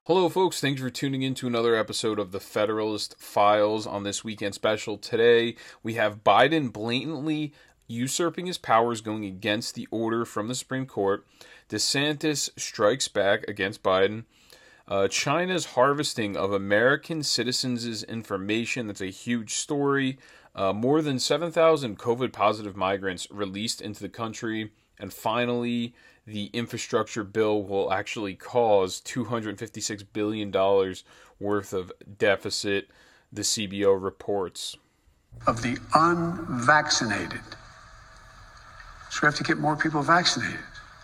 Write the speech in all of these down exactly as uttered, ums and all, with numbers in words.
Hello, folks. Thanks for tuning in to another episode of the Federalist Files on this weekend special. Today, we have Biden blatantly usurping his powers, going against the order from the Supreme Court. DeSantis strikes back against Biden. Uh, China's harvesting of American citizens' information. That's a huge story. Uh, more than seven thousand COVID-positive migrants released into the country. And finally, the infrastructure bill will actually cause two hundred fifty-six billion dollars worth of deficit, the C B O reports. Of the unvaccinated. So we have to get more people vaccinated.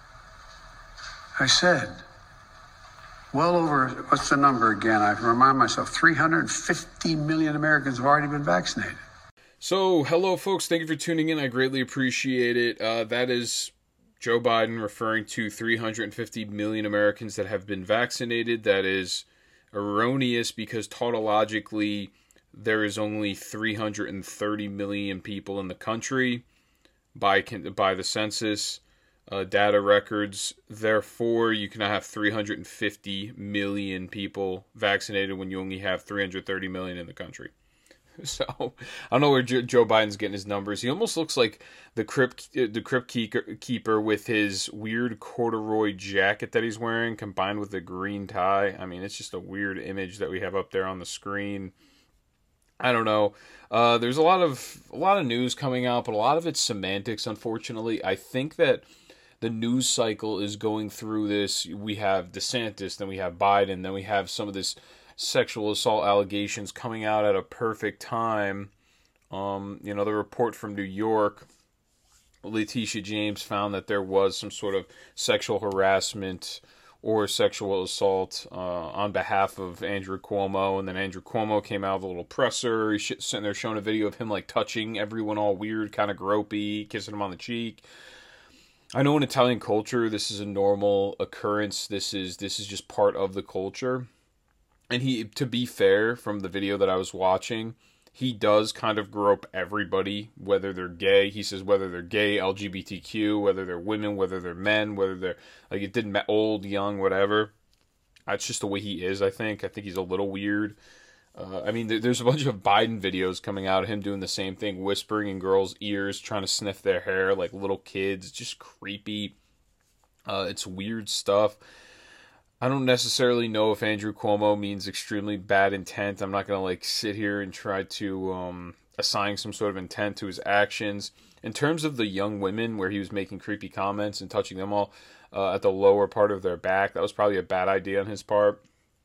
I said, well over, what's the number again? I remind myself, three hundred fifty million Americans have already been vaccinated. So, hello, folks. Thank you for tuning in. I greatly appreciate it. Uh, that is Joe Biden referring to three hundred fifty million Americans that have been vaccinated. That is erroneous because tautologically there is only three hundred thirty million people in the country by by the census uh, data records. Therefore, you cannot have three hundred fifty million people vaccinated when you only have three hundred thirty million in the country. So, I don't know where Joe Biden's getting his numbers. He almost looks like the crypt, the crypt keeper with his weird corduroy jacket that he's wearing, combined with the green tie. I mean, it's just a weird image that we have up there on the screen. I don't know. Uh, there's a lot of a lot of news coming out, but a lot of it's semantics, unfortunately. I think that the news cycle is going through this. We have DeSantis, then we have Biden, then we have some of this sexual assault allegations coming out at a perfect time. Um, you know, the report from New York, Letitia James found that there was some sort of sexual harassment or sexual assault uh, on behalf of Andrew Cuomo, and then Andrew Cuomo came out with a little presser. He's sitting there showing a video of him like touching everyone all weird, kind of gropey, kissing him on the cheek. I know in Italian culture this is a normal occurrence. This is this is just part of the culture. And he, to be fair, from the video that I was watching, he does kind of grope everybody, whether they're gay. He says whether they're gay, L G B T Q, whether they're women, whether they're men, whether they're, like, it didn't matter, old, young, whatever. That's just the way he is, I think. I think he's a little weird. Uh, I mean, there's a bunch of Biden videos coming out of him doing the same thing, whispering in girls' ears, trying to sniff their hair like little kids. It's just creepy. Uh, it's weird stuff. I don't necessarily know if Andrew Cuomo means extremely bad intent. I'm not going to like sit here and try to um, assign some sort of intent to his actions. In terms of the young women where he was making creepy comments and touching them all uh, at the lower part of their back, that was probably a bad idea on his part.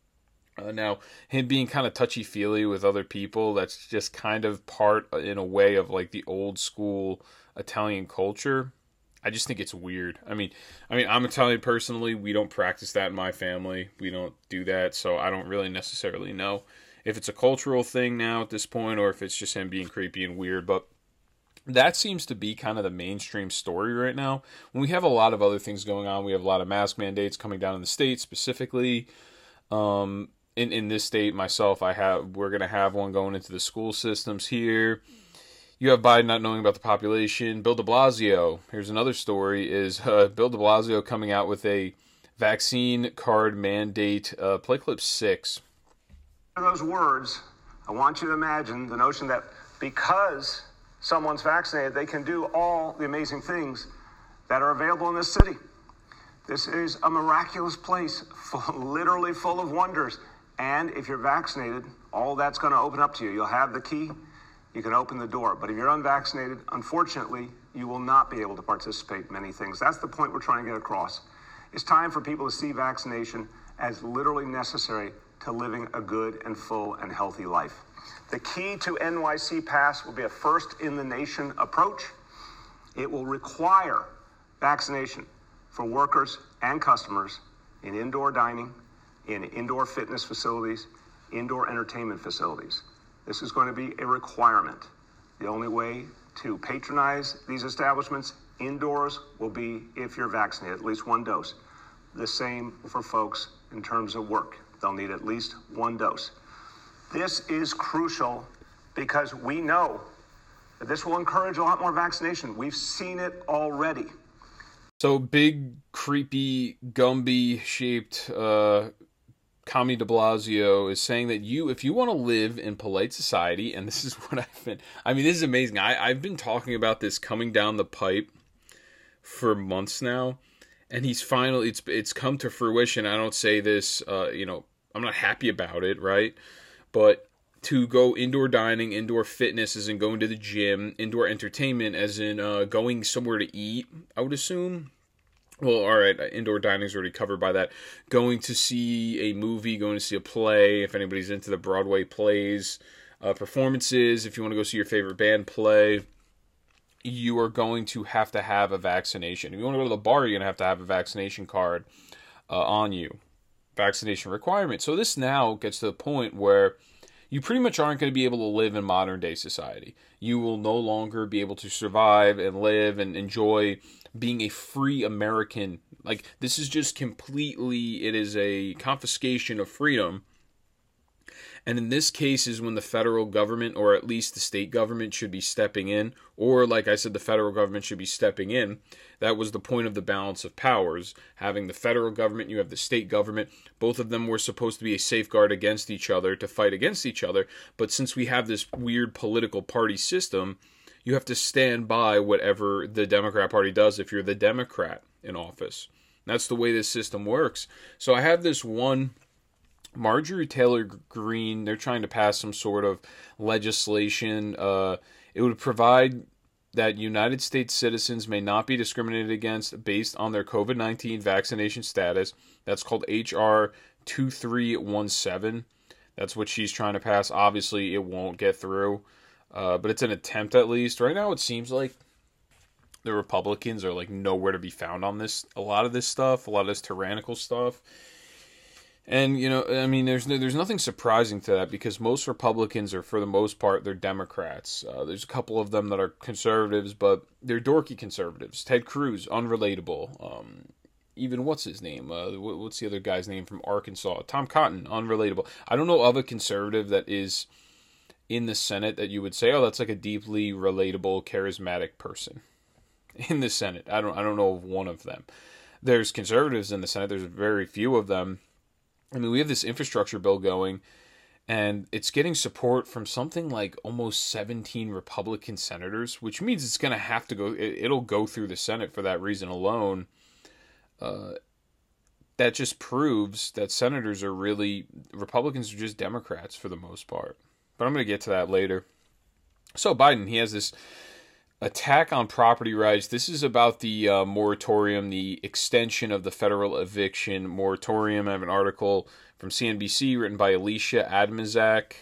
Uh, now, him being kind of touchy-feely with other people, that's just kind of part, in a way, of like the old school Italian culture. I just think it's weird. I mean, I mean, I'm Italian personally. We don't practice that in my family. We don't do that, so I don't really necessarily know if it's a cultural thing now at this point or if it's just him being creepy and weird. But that seems to be kind of the mainstream story right now. When we have a lot of other things going on, we have a lot of mask mandates coming down in the state specifically. Um, in in this state, myself, I have we're gonna have one going into the school systems here. You have Biden not knowing about the population. Bill de Blasio, here's another story, is uh, Bill de Blasio coming out with a vaccine card mandate. Uh, play clip six. Those words, I want you to imagine the notion that because someone's vaccinated, they can do all the amazing things that are available in this city. This is a miraculous place, full, literally full of wonders. And if you're vaccinated, all that's going to open up to you. You'll have the key. You can open the door. But if you're unvaccinated, unfortunately, you will not be able to participate in many things. That's the point we're trying to get across. It's time for people to see vaccination as literally necessary to living a good and full and healthy life. The key to N Y C Pass will be a first-in-the-nation approach. It will require vaccination for workers and customers in indoor dining, in indoor fitness facilities, indoor entertainment facilities. This is going to be a requirement. The only way to patronize these establishments indoors will be if you're vaccinated, at least one dose. The same for folks in terms of work. They'll need at least one dose. This is crucial because we know that this will encourage a lot more vaccination. We've seen it already. So big, creepy, Gumby-shaped uh, Commie de Blasio is saying that you, if you want to live in polite society, and this is what I've been, I mean, this is amazing. I, I've been talking about this coming down the pipe for months now, and he's finally, it's it's come to fruition. I don't say this, uh, you know, I'm not happy about it, right? But to go indoor dining, indoor fitness, as in going to the gym, indoor entertainment, as in uh, going somewhere to eat, I would assume. Well, all right, indoor dining is already covered by that. Going to see a movie, going to see a play, if anybody's into the Broadway plays, uh, performances, if you want to go see your favorite band play, you are going to have to have a vaccination. If you want to go to the bar, you're going to have to have a vaccination card uh, on you. Vaccination requirement. So this now gets to the point where you pretty much aren't going to be able to live in modern day society. You will no longer be able to survive and live and enjoy being a free American. Like, this is just completely, it is a confiscation of freedom. And in this case is when the federal government, or at least the state government, should be stepping in. Or, like I said, the federal government should be stepping in. That was the point of the balance of powers. Having the federal government, you have the state government. Both of them were supposed to be a safeguard against each other, to fight against each other. But since we have this weird political party system, you have to stand by whatever the Democrat Party does if you're the Democrat in office. That's the way this system works. So I have this one... Marjorie Taylor Greene, they're trying to pass some sort of legislation. Uh, it would provide that United States citizens may not be discriminated against based on their covid nineteen vaccination status. That's called H R twenty-three seventeen. That's what she's trying to pass. Obviously, it won't get through, uh, but it's an attempt at least. Right now, it seems like the Republicans are like nowhere to be found on this. A lot of this stuff, a lot of this tyrannical stuff. And, you know, I mean, there's there's nothing surprising to that because most Republicans are, for the most part, they're Democrats. Uh, there's a couple of them that are conservatives, but they're dorky conservatives. Ted Cruz, unrelatable. Um, even, what's his name? Uh, what's the other guy's name from Arkansas? Tom Cotton, unrelatable. I don't know of a conservative that is in the Senate that you would say, oh, that's like a deeply relatable, charismatic person in the Senate. I don't, I don't know of one of them. There's conservatives in the Senate. There's very few of them. I mean, we have this infrastructure bill going, and it's getting support from something like almost seventeen Republican senators, which means it's going to have to go, it, it'll go through the Senate for that reason alone. Uh, that just proves that senators are really, Republicans are just Democrats for the most part. But I'm going to get to that later. So Biden, he has this attack on property rights. This is about the uh, moratorium, the extension of the federal eviction moratorium. I have an article from C N B C written by Alicia Admazak.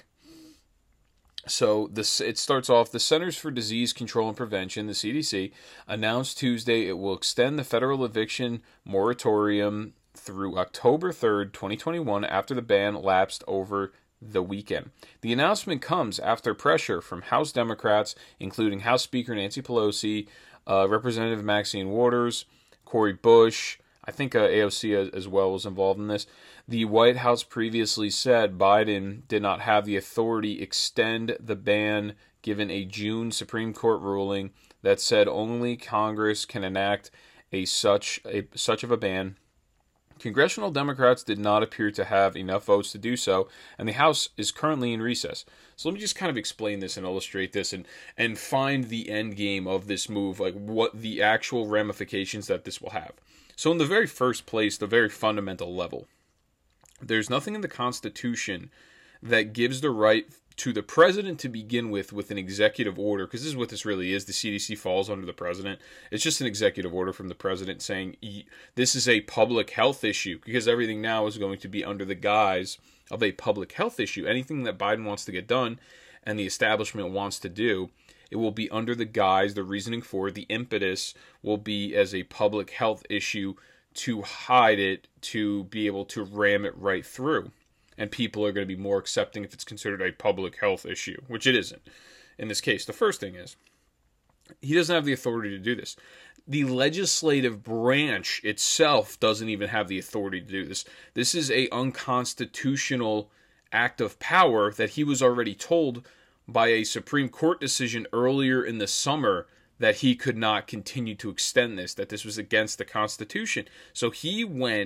So this it starts off, the Centers for Disease Control and Prevention, the C D C, announced Tuesday it will extend the federal eviction moratorium through October third, twenty twenty-one, after the ban lapsed over the weekend. The announcement comes after pressure from House Democrats, including House Speaker Nancy Pelosi, uh, Representative Maxine Waters, Cori Bush. I think uh, A O C as well was involved in this. The White House previously said Biden did not have the authority to extend the ban, given a June Supreme Court ruling that said only Congress can enact a such a such of a ban. Congressional Democrats did not appear to have enough votes to do so, and the House is currently in recess. So let me just kind of explain this and illustrate this and, and find the end game of this move, like what the actual ramifications that this will have. So in the very first place, the very fundamental level, there's nothing in the Constitution that gives the right to the president to begin with with an executive order, because this is what this really is. The C D C falls under the president. It's just an executive order from the president saying this is a public health issue, because everything now is going to be under the guise of a public health issue. Anything that Biden wants to get done and the establishment wants to do, it will be under the guise, the reasoning for it, the impetus will be as a public health issue to hide it, to be able to ram it right through. And people are going to be more accepting if it's considered a public health issue, which it isn't in this case. The first thing is, he doesn't have the authority to do this. The legislative branch itself doesn't even have the authority to do this. This is a unconstitutional act of power that he was already told by a Supreme Court decision earlier in the summer that he could not continue to extend this, that this was against the Constitution. So he went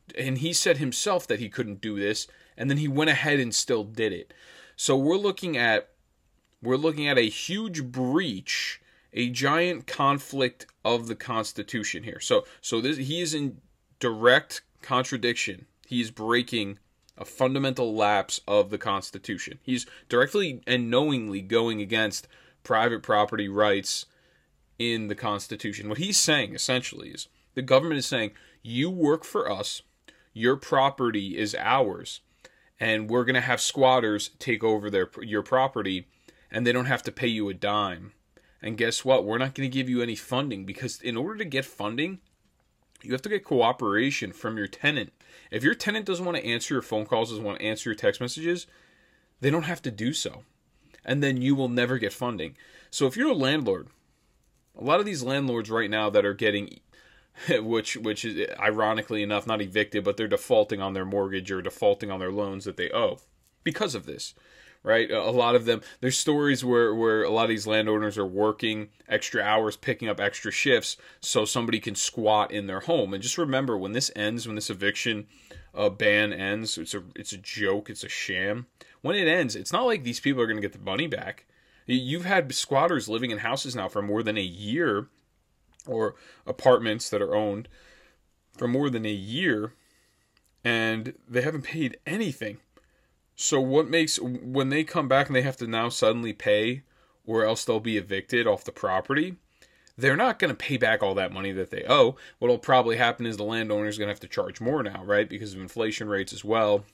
And he said himself that he couldn't do this, and then he went ahead and still did it. So we're looking at we're looking at a huge breach, a giant conflict of the Constitution here. So so this, he is in direct contradiction. He is breaking a fundamental lapse of the Constitution. He's directly and knowingly going against private property rights in the Constitution. What he's saying essentially is the government is saying, you work for us, your property is ours, and we're going to have squatters take over their your property, and they don't have to pay you a dime. And guess what? We're not going to give you any funding, because in order to get funding, you have to get cooperation from your tenant. If your tenant doesn't want to answer your phone calls, doesn't want to answer your text messages, they don't have to do so. And then you will never get funding. So if you're a landlord, a lot of these landlords right now that are getting, which which is ironically enough not evicted, but they're defaulting on their mortgage or defaulting on their loans that they owe because of this, right? A lot of them, there's stories where, where a lot of these landowners are working extra hours, picking up extra shifts so somebody can squat in their home. And just remember, when this ends, when this eviction uh, ban ends, it's a it's a joke, it's a sham. When it ends, it's not like these people are going to get the money back. You've had squatters living in houses now for more than a year, or apartments that are owned for more than a year, and they haven't paid anything. So what makes, when they come back and they have to now suddenly pay, or else they'll be evicted off the property, they're not going to pay back all that money that they owe. What'll probably happen is the landowner is going to have to charge more now, right? Because of inflation rates as well.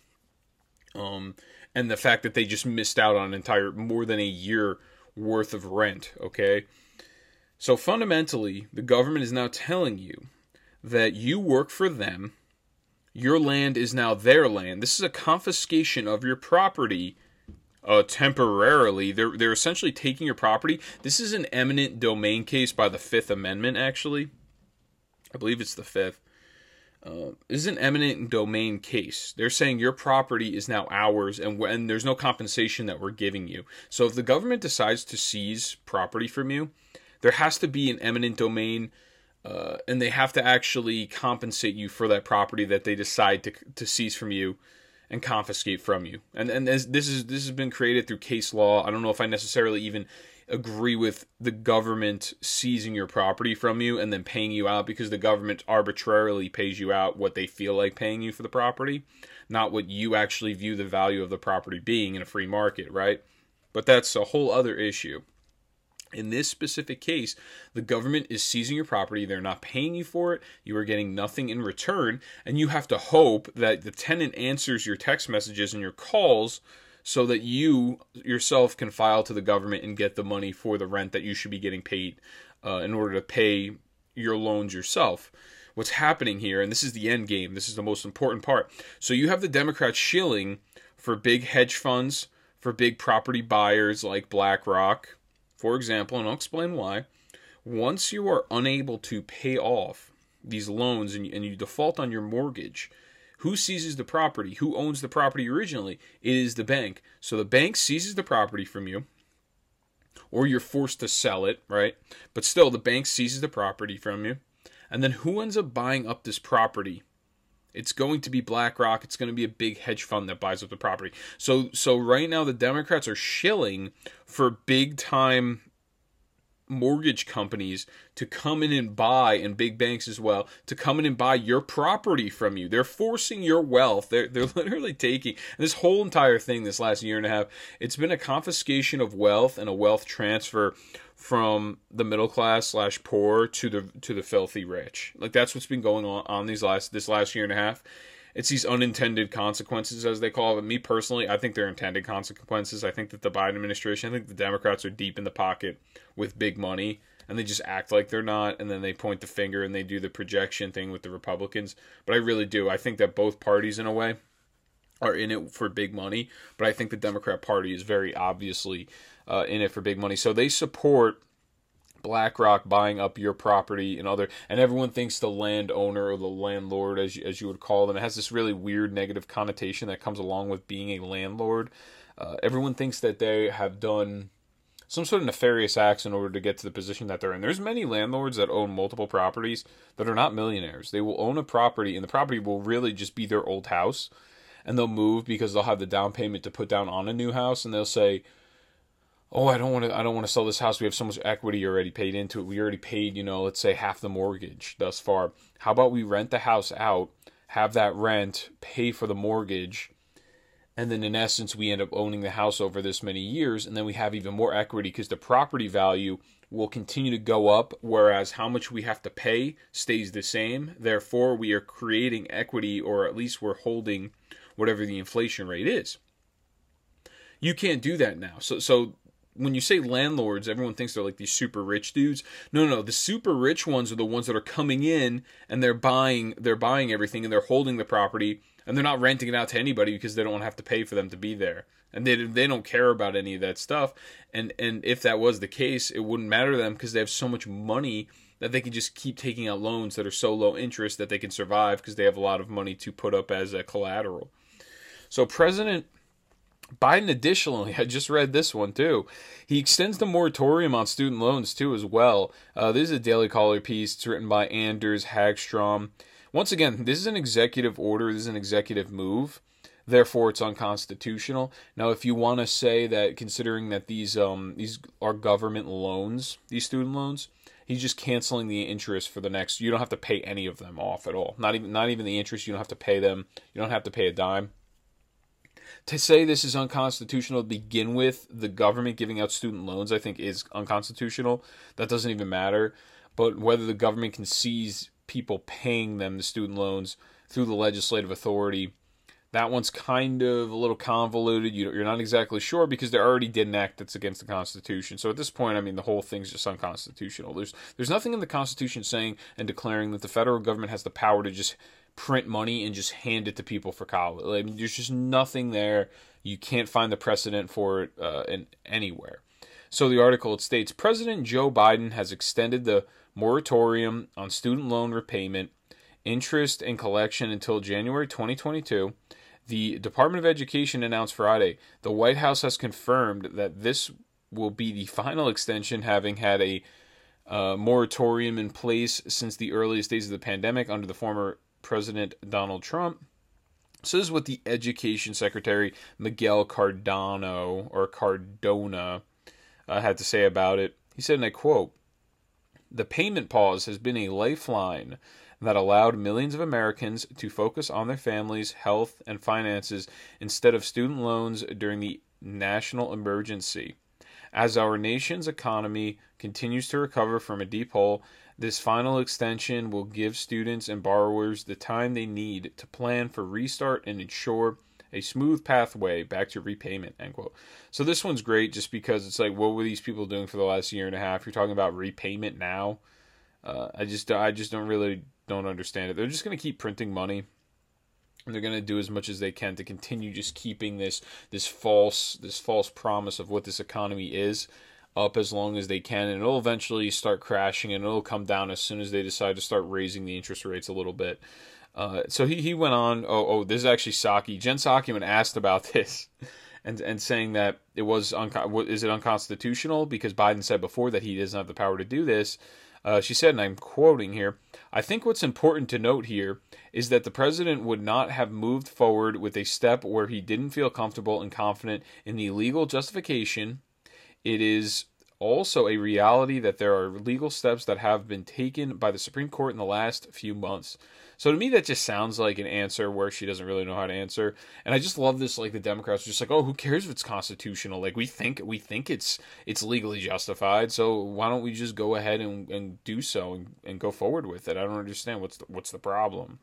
Um, and the fact that they just missed out on an entire, more than a year worth of rent, okay? So fundamentally, the government is now telling you that you work for them, your land is now their land. This is a confiscation of your property uh, temporarily. They're, they're essentially taking your property. This is an eminent domain case by the Fifth Amendment, actually. I believe it's the Fifth. Uh, this is an eminent domain case. They're saying your property is now ours, and, and there's no compensation that we're giving you. So if the government decides to seize property from you, there has to be an eminent domain, uh, and they have to actually compensate you for that property that they decide to to seize from you and confiscate from you. And and this, this is this has been created through case law. I don't know if I necessarily even agree with the government seizing your property from you and then paying you out, because the government arbitrarily pays you out what they feel like paying you for the property, not what you actually view the value of the property being in a free market, right? But that's a whole other issue. In this specific case, the government is seizing your property. They're not paying you for it. You are getting nothing in return, and you have to hope that the tenant answers your text messages and your calls so that you yourself can file to the government and get the money for the rent that you should be getting paid uh, in order to pay your loans yourself. What's happening here, and this is the end game, this is the most important part. So you have the Democrats shilling for big hedge funds, for big property buyers like BlackRock, for example, and I'll explain why. Once you are unable to pay off these loans and you, and you default on your mortgage, who seizes the property? Who owns the property originally? It is the bank. So the bank seizes the property from you, or you're forced to sell it, right? But still, the bank seizes the property from you. And then who ends up buying up this property? It's going to be BlackRock. It's going to be a big hedge fund that buys up the property. So, so right now, the Democrats are shilling for big-time mortgage companies to come in and buy, and big banks as well, to come in and buy your property from you. They're forcing your wealth. They're, they're literally taking this whole entire thing this last year and a half. It's been a confiscation of wealth and a wealth transfer from the middle class slash poor to the to the filthy rich. Like, that's what's been going on on these last this last year and a half. It's these unintended consequences, as they call it. Me personally, I think they're intended consequences. I think that the Biden administration, I think the Democrats are deep in the pocket with big money, and they just act like they're not, and then they point the finger and they do the projection thing with the Republicans. But I really do. I think that both parties, in a way, are in it for big money, but I think the Democrat Party is very obviously uh, in it for big money. So they support BlackRock buying up your property and other, and everyone thinks the landowner or the landlord, as you, as you would call them, it has this really weird negative connotation that comes along with being a landlord. Uh, everyone thinks that they have done some sort of nefarious acts in order to get to the position that they're in. There's many landlords that own multiple properties that are not millionaires. They will own a property, and the property will really just be their old house, and they'll move because they'll have the down payment to put down on a new house, and they'll say, oh, I don't want to I don't want to sell this house. We have so much equity already paid into it. We already paid, you know, let's say half the mortgage thus far. How about we rent the house out, have that rent pay for the mortgage, and then in essence we end up owning the house over this many years, and then we have even more equity because the property value will continue to go up, whereas how much we have to pay stays the same. Therefore, we are creating equity, or at least we're holding whatever the inflation rate is. You can't do that now. So so when you say landlords, everyone thinks they're like these super rich dudes. No, no, no. The super rich ones are the ones that are coming in and they're buying, they're buying everything and they're holding the property and they're not renting it out to anybody because they don't want to have to pay for them to be there. And they they don't care about any of that stuff. And and if that was the case, it wouldn't matter to them because they have so much money that they can just keep taking out loans that are so low interest that they can survive because they have a lot of money to put up as a collateral. So President Biden, additionally, I just read this one too. He extends the moratorium on student loans too as well. Uh, this is a Daily Caller piece. It's written by Anders Hagstrom. Once again, this is an executive order. This is an executive move. Therefore, it's unconstitutional. Now, if you want to say that, considering that these um these are government loans, these student loans, he's just canceling the interest for the next. You don't have to pay any of them off at all. Not even not even the interest. You don't have to pay them. You don't have to pay a dime. To say this is unconstitutional to begin with, the government giving out student loans, I think, is unconstitutional. That doesn't even matter. But whether the government can seize people paying them the student loans through the legislative authority, that one's kind of a little convoluted. You're not exactly sure because they already did an act that's against the Constitution. So at this point, I mean, the whole thing's just unconstitutional. There's there's nothing in the Constitution saying and declaring that the federal government has the power to just print money and just hand it to people for college. I mean, there's just nothing there. You can't find the precedent for it uh, in anywhere. So the article, it states, President Joe Biden has extended the moratorium on student loan repayment, interest, and collection until January twenty twenty-two. The Department of Education announced Friday the White House has confirmed that this will be the final extension, having had a uh, moratorium in place since the earliest days of the pandemic under the former President Donald Trump. So this is what the Education Secretary Miguel Cardano or Cardona uh, had to say about it. He said, and I quote, "The payment pause has been a lifeline that allowed millions of Americans to focus on their families' health and finances instead of student loans during the national emergency. As our nation's economy continues to recover from a deep hole, this final extension will give students and borrowers the time they need to plan for restart and ensure a smooth pathway back to repayment," end quote. So this one's great just because it's like, what were these people doing for the last year and a half? You're talking about repayment now? Uh, I just I just don't really don't understand it. They're just going to keep printing money, and they're going to do as much as they can to continue just keeping this this false this false promise of what this economy is up as long as they can, and it'll eventually start crashing, and it'll come down as soon as they decide to start raising the interest rates a little bit. Uh, so he, he went on, oh, oh, this is actually Psaki. Jen Psaki, when asked about this, and and saying that it was, unco- is it unconstitutional? Because Biden said before that he doesn't have the power to do this. Uh, she said, and I'm quoting here, "I think what's important to note here is that the president would not have moved forward with a step where he didn't feel comfortable and confident in the legal justification. It is also a reality that there are legal steps that have been taken by the Supreme Court in the last few months." So to me, that just sounds like an answer where she doesn't really know how to answer. And I just love this, like the Democrats are just like, oh, who cares if it's constitutional? Like we think we think it's it's legally justified. So why don't we just go ahead and, and do so and, and go forward with it? I don't understand what's the, what's the problem.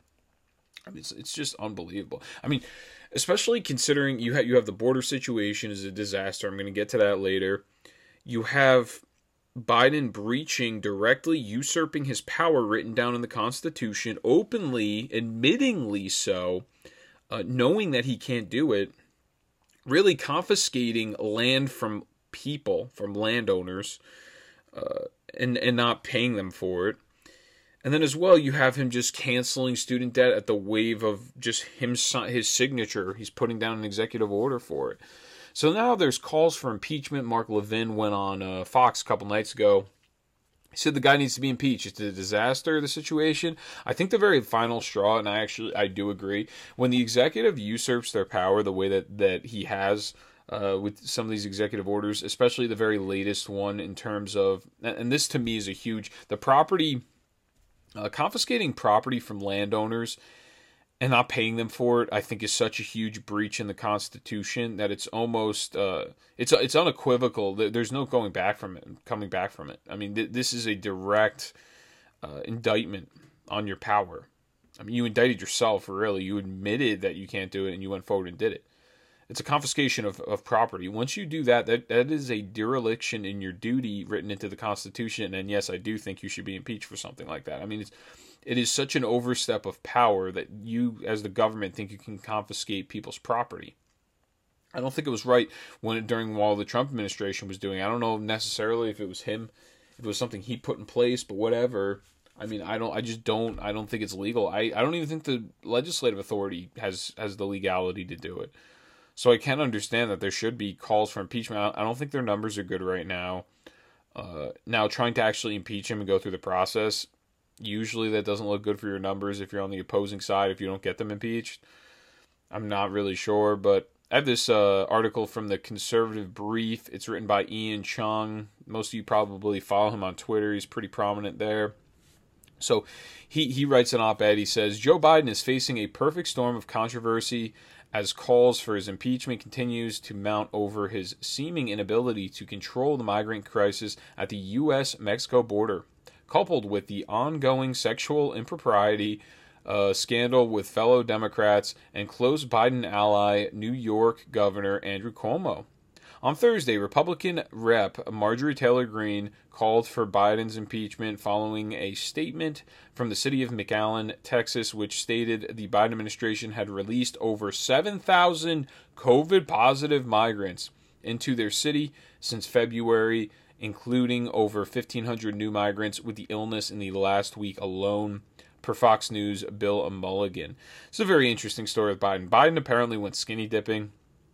I mean, it's it's just unbelievable. I mean, especially considering you have you have the border situation is a disaster. I'm going to get to that later. You have Biden breaching, directly usurping his power written down in the Constitution, openly, admittingly so, uh, knowing that he can't do it, really confiscating land from people, from landowners, uh, and, and not paying them for it. And then as well, you have him just canceling student debt at the wave of just him, his signature. He's putting down an executive order for it. So now there's calls for impeachment. Mark Levin went on uh, Fox a couple nights ago. He said the guy needs to be impeached. It's a disaster, the situation. I think the very final straw, and I actually, I do agree, when the executive usurps their power the way that, that he has uh, with some of these executive orders, especially the very latest one in terms of, and this to me is a huge, the property, uh, confiscating property from landowners and not paying them for it, I think is such a huge breach in the Constitution that it's almost, uh, it's it's unequivocal. There's no going back from it, coming back from it. I mean, th- this is a direct uh, indictment on your power. I mean, you indicted yourself, really. You admitted that you can't do it, and you went forward and did it. It's a confiscation of, of property. Once you do that, that, that is a dereliction in your duty written into the Constitution, and yes, I do think you should be impeached for something like that. I mean, it's It is such an overstep of power that you, as the government, think you can confiscate people's property. I don't think it was right when during while the Trump administration was doing it. I don't know necessarily if it was him, if it was something he put in place, but whatever. I mean, I don't. I just don't. I don't think it's legal. I, I don't even think the legislative authority has has the legality to do it. So I can understand that there should be calls for impeachment. I don't think their numbers are good right now. Uh, now, trying to actually impeach him and go through the process, usually that doesn't look good for your numbers if you're on the opposing side, if you don't get them impeached. I'm not really sure, but I have this uh, article from the Conservative Brief. It's written by Ian Chung. Most of you probably follow him on Twitter. He's pretty prominent there. So he, he writes an op-ed. He says, Joe Biden is facing a perfect storm of controversy as calls for his impeachment continues to mount over his seeming inability to control the migrant crisis at the U S Mexico border, coupled with the ongoing sexual impropriety uh, scandal with fellow Democrats and close Biden ally New York Governor Andrew Cuomo. On Thursday, Republican Rep Marjorie Taylor Greene called for Biden's impeachment following a statement from the city of McAllen, Texas, which stated the Biden administration had released over seven thousand COVID-positive migrants into their city since February, including over fifteen hundred new migrants with the illness in the last week alone, per Fox News' Bill Mulligan. It's a very interesting story with Biden. Biden apparently went skinny dipping.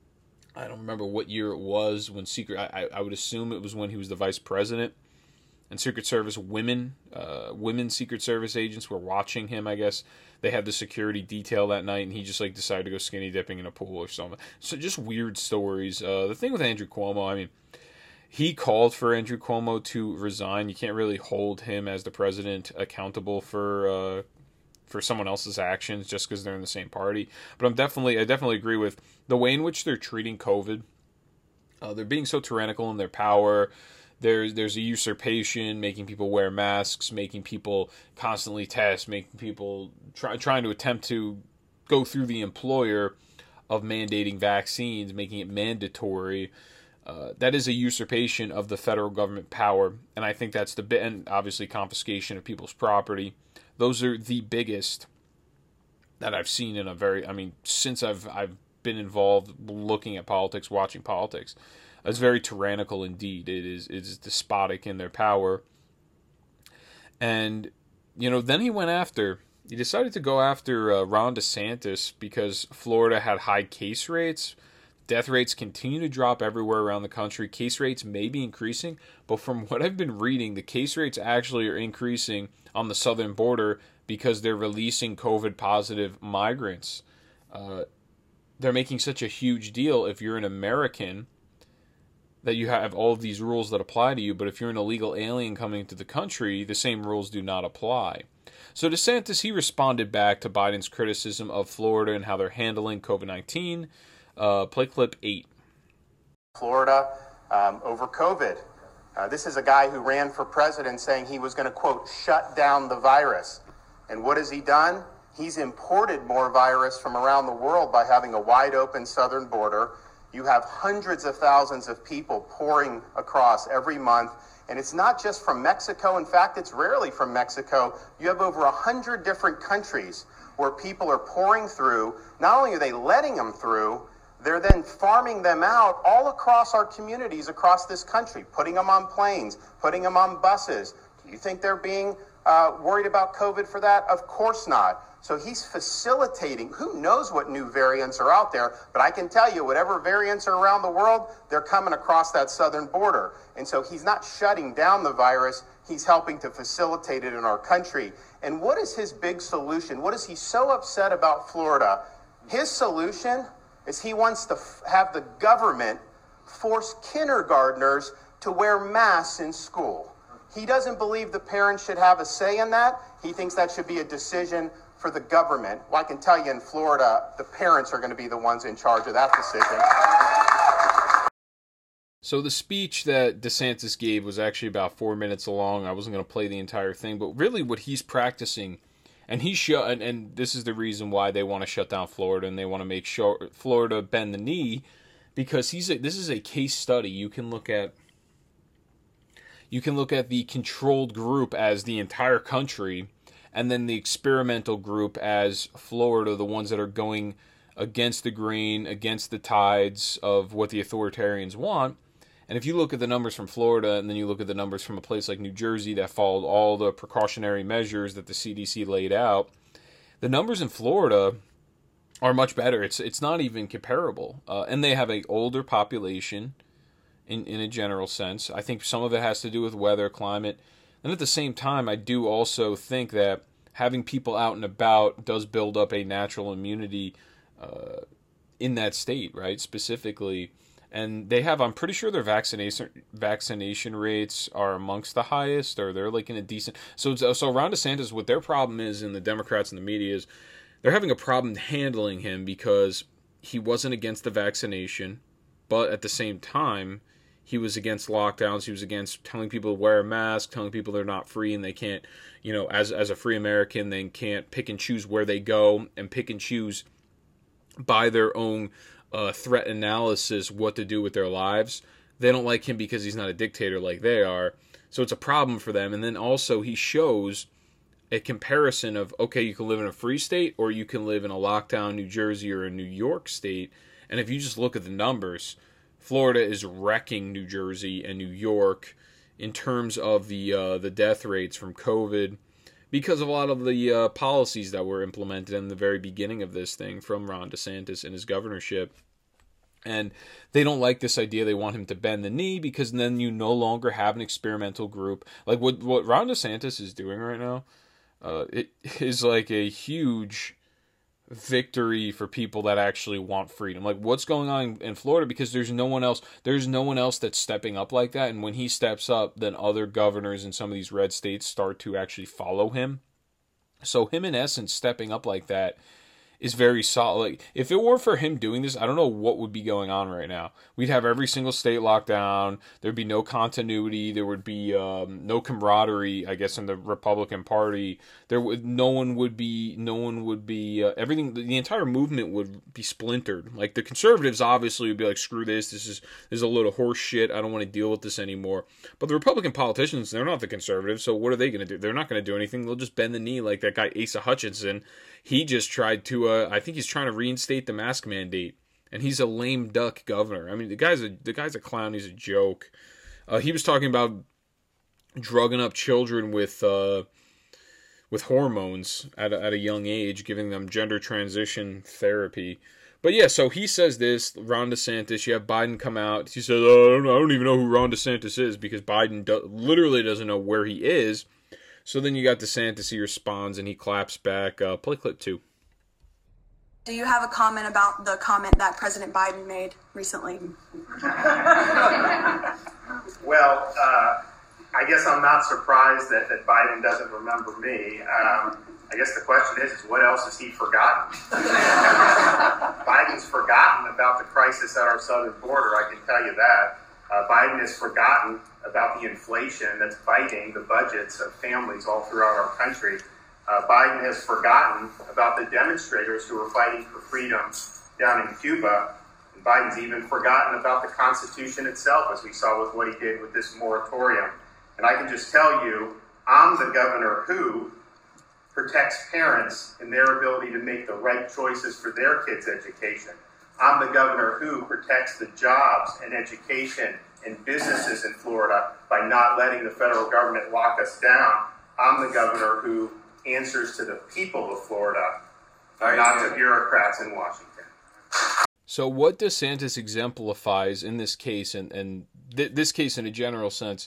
I don't remember what year it was when Secret, I, I would assume it was when he was the vice president, and Secret Service women, uh, women Secret Service agents were watching him, I guess. They had the security detail that night, and he just like decided to go skinny dipping in a pool or something. So just weird stories. Uh, the thing with Andrew Cuomo, I mean, he called for Andrew Cuomo to resign. You can't really hold him as the president accountable for uh, for someone else's actions just because they're in the same party. But I'm definitely, I definitely agree with the way in which they're treating COVID. Uh, they're being so tyrannical in their power. There's there's a usurpation, making people wear masks, making people constantly test, making people try, trying to attempt to go through the employer of mandating vaccines, making it mandatory. Uh, that is a usurpation of the federal government power, and I think that's the bit, and obviously confiscation of people's property. Those are the biggest that I've seen in a very, I mean, since I've I've been involved looking at politics, watching politics. It's very tyrannical indeed. It is it is despotic in their power. And, you know, then he went after, he decided to go after uh, Ron DeSantis because Florida had high case rates. Death rates continue to drop everywhere around the country. Case rates may be increasing, but from what I've been reading, the case rates actually are increasing on the southern border because they're releasing COVID-positive migrants. Uh, they're making such a huge deal if you're an American that you have all of these rules that apply to you, but if you're an illegal alien coming into the country, the same rules do not apply. So DeSantis, he responded back to Biden's criticism of Florida and how they're handling COVID nineteen. Uh, play clip eight. Florida um, over COVID. Uh, this is a guy who ran for president saying he was going to, quote, shut down the virus. And what has he done? He's imported more virus from around the world by having a wide open southern border. You have hundreds of thousands of people pouring across every month. And it's not just from Mexico. In fact, it's rarely from Mexico. You have over one hundred different countries where people are pouring through. Not only are they letting them through, they're then farming them out all across our communities across this country, putting them on planes, putting them on buses. Do you think they're being uh, worried about COVID for that? Of course not. So he's facilitating. Who knows what new variants are out there? But I can tell you, whatever variants are around the world, they're coming across that southern border. And so he's not shutting down the virus. He's helping to facilitate it in our country. And what is his big solution? What is he so upset about Florida? His solution is he wants to f- have the government force kindergartners to wear masks in school. He doesn't believe the parents should have a say in that. He thinks that should be a decision for the government. Well, I can tell you in Florida, the parents are going to be the ones in charge of that decision. So the speech that DeSantis gave was actually about four minutes long. I wasn't going to play the entire thing, but really what he's practicing, and he shut, and, and this is the reason why they want to shut down Florida, and they want to make sure Florida bend the knee, because he's a, this is a case study. You can look at you can look at the controlled group as the entire country, and then the experimental group as Florida, the ones that are going against the grain, against the tides of what the authoritarians want. And if you look at the numbers from Florida, and then you look at the numbers from a place like New Jersey that followed all the precautionary measures that the C D C laid out, the numbers in Florida are much better. It's it's not even comparable. Uh, and they have an older population in, in a general sense. I think some of it has to do with weather, climate. And at the same time, I do also think that having people out and about does build up a natural immunity uh, in that state, right, specifically. And they have, I'm pretty sure their vaccination vaccination rates are amongst the highest, or they're like in a decent. So, so Ron DeSantis, what their problem is, and the Democrats and the media is, they're having a problem handling him because he wasn't against the vaccination, but at the same time, he was against lockdowns. He was against telling people to wear a mask, telling people they're not free and they can't, you know, as as a free American, they can't pick and choose where they go and pick and choose by their own uh, threat analysis what to do with their lives. They don't like him because he's not a dictator like they are. So it's a problem for them. And then also he shows a comparison of, okay, you can live in a free state or you can live in a lockdown New Jersey or a New York state. And if you just look at the numbers, Florida is wrecking New Jersey and New York in terms of the uh, the death rates from COVID because of a lot of the uh, policies that were implemented in the very beginning of this thing from Ron DeSantis and his governorship. And they don't like this idea. They want him to bend the knee because then you no longer have an experimental group. Like what, what Ron DeSantis is doing right now, uh, it is like a huge victory for people that actually want freedom. Like what's going on in Florida, because there's no one else there's no one else that's stepping up like that, and when he steps up, then other governors in some of these red states start to actually follow him. So him in essence stepping up like that is very solid. Like, if it weren't for him doing this, I don't know what would be going on right now. We'd have every single state locked down. There'd be no continuity. There would be um, no camaraderie, I guess, in the Republican Party. There would no one would be no one would be uh, everything. The entire movement would be splintered. Like the conservatives obviously would be like, screw this. This is this is a load of horse shit. I don't want to deal with this anymore. But the Republican politicians, they're not the conservatives. So what are they going to do? They're not going to do anything. They'll just bend the knee like that guy Asa Hutchinson. He just tried to, uh, I think he's trying to reinstate the mask mandate, and he's a lame duck governor. I mean, the guy's a the guy's a clown. He's a joke. Uh, he was talking about drugging up children with uh, with hormones at a, at a young age, giving them gender transition therapy. But yeah, so he says this, Ron DeSantis. You have Biden come out. He says, oh, I, don't, I don't even know who Ron DeSantis is, because Biden do- literally doesn't know where he is. So then you got DeSantis, he responds, and he claps back. Uh, play clip two. Do you have a comment about the comment that President Biden made recently? Well, uh, I guess I'm not surprised that, that Biden doesn't remember me. Um, I guess the question is, is what else has he forgotten? Biden's forgotten about the crisis at our southern border, I can tell you that. Uh, Biden has forgotten about the inflation that's biting the budgets of families all throughout our country. Uh, Biden has forgotten about the demonstrators who are fighting for freedom down in Cuba. And Biden's even forgotten about the Constitution itself, as we saw with what he did with this moratorium. And I can just tell you, I'm the governor who protects parents in their ability to make the right choices for their kids' education. I'm the governor who protects the jobs and education and businesses in Florida by not letting the federal government lock us down. I'm the governor who answers to the people of Florida, not to bureaucrats in Washington. So what DeSantis exemplifies in this case, and, and th- this case in a general sense,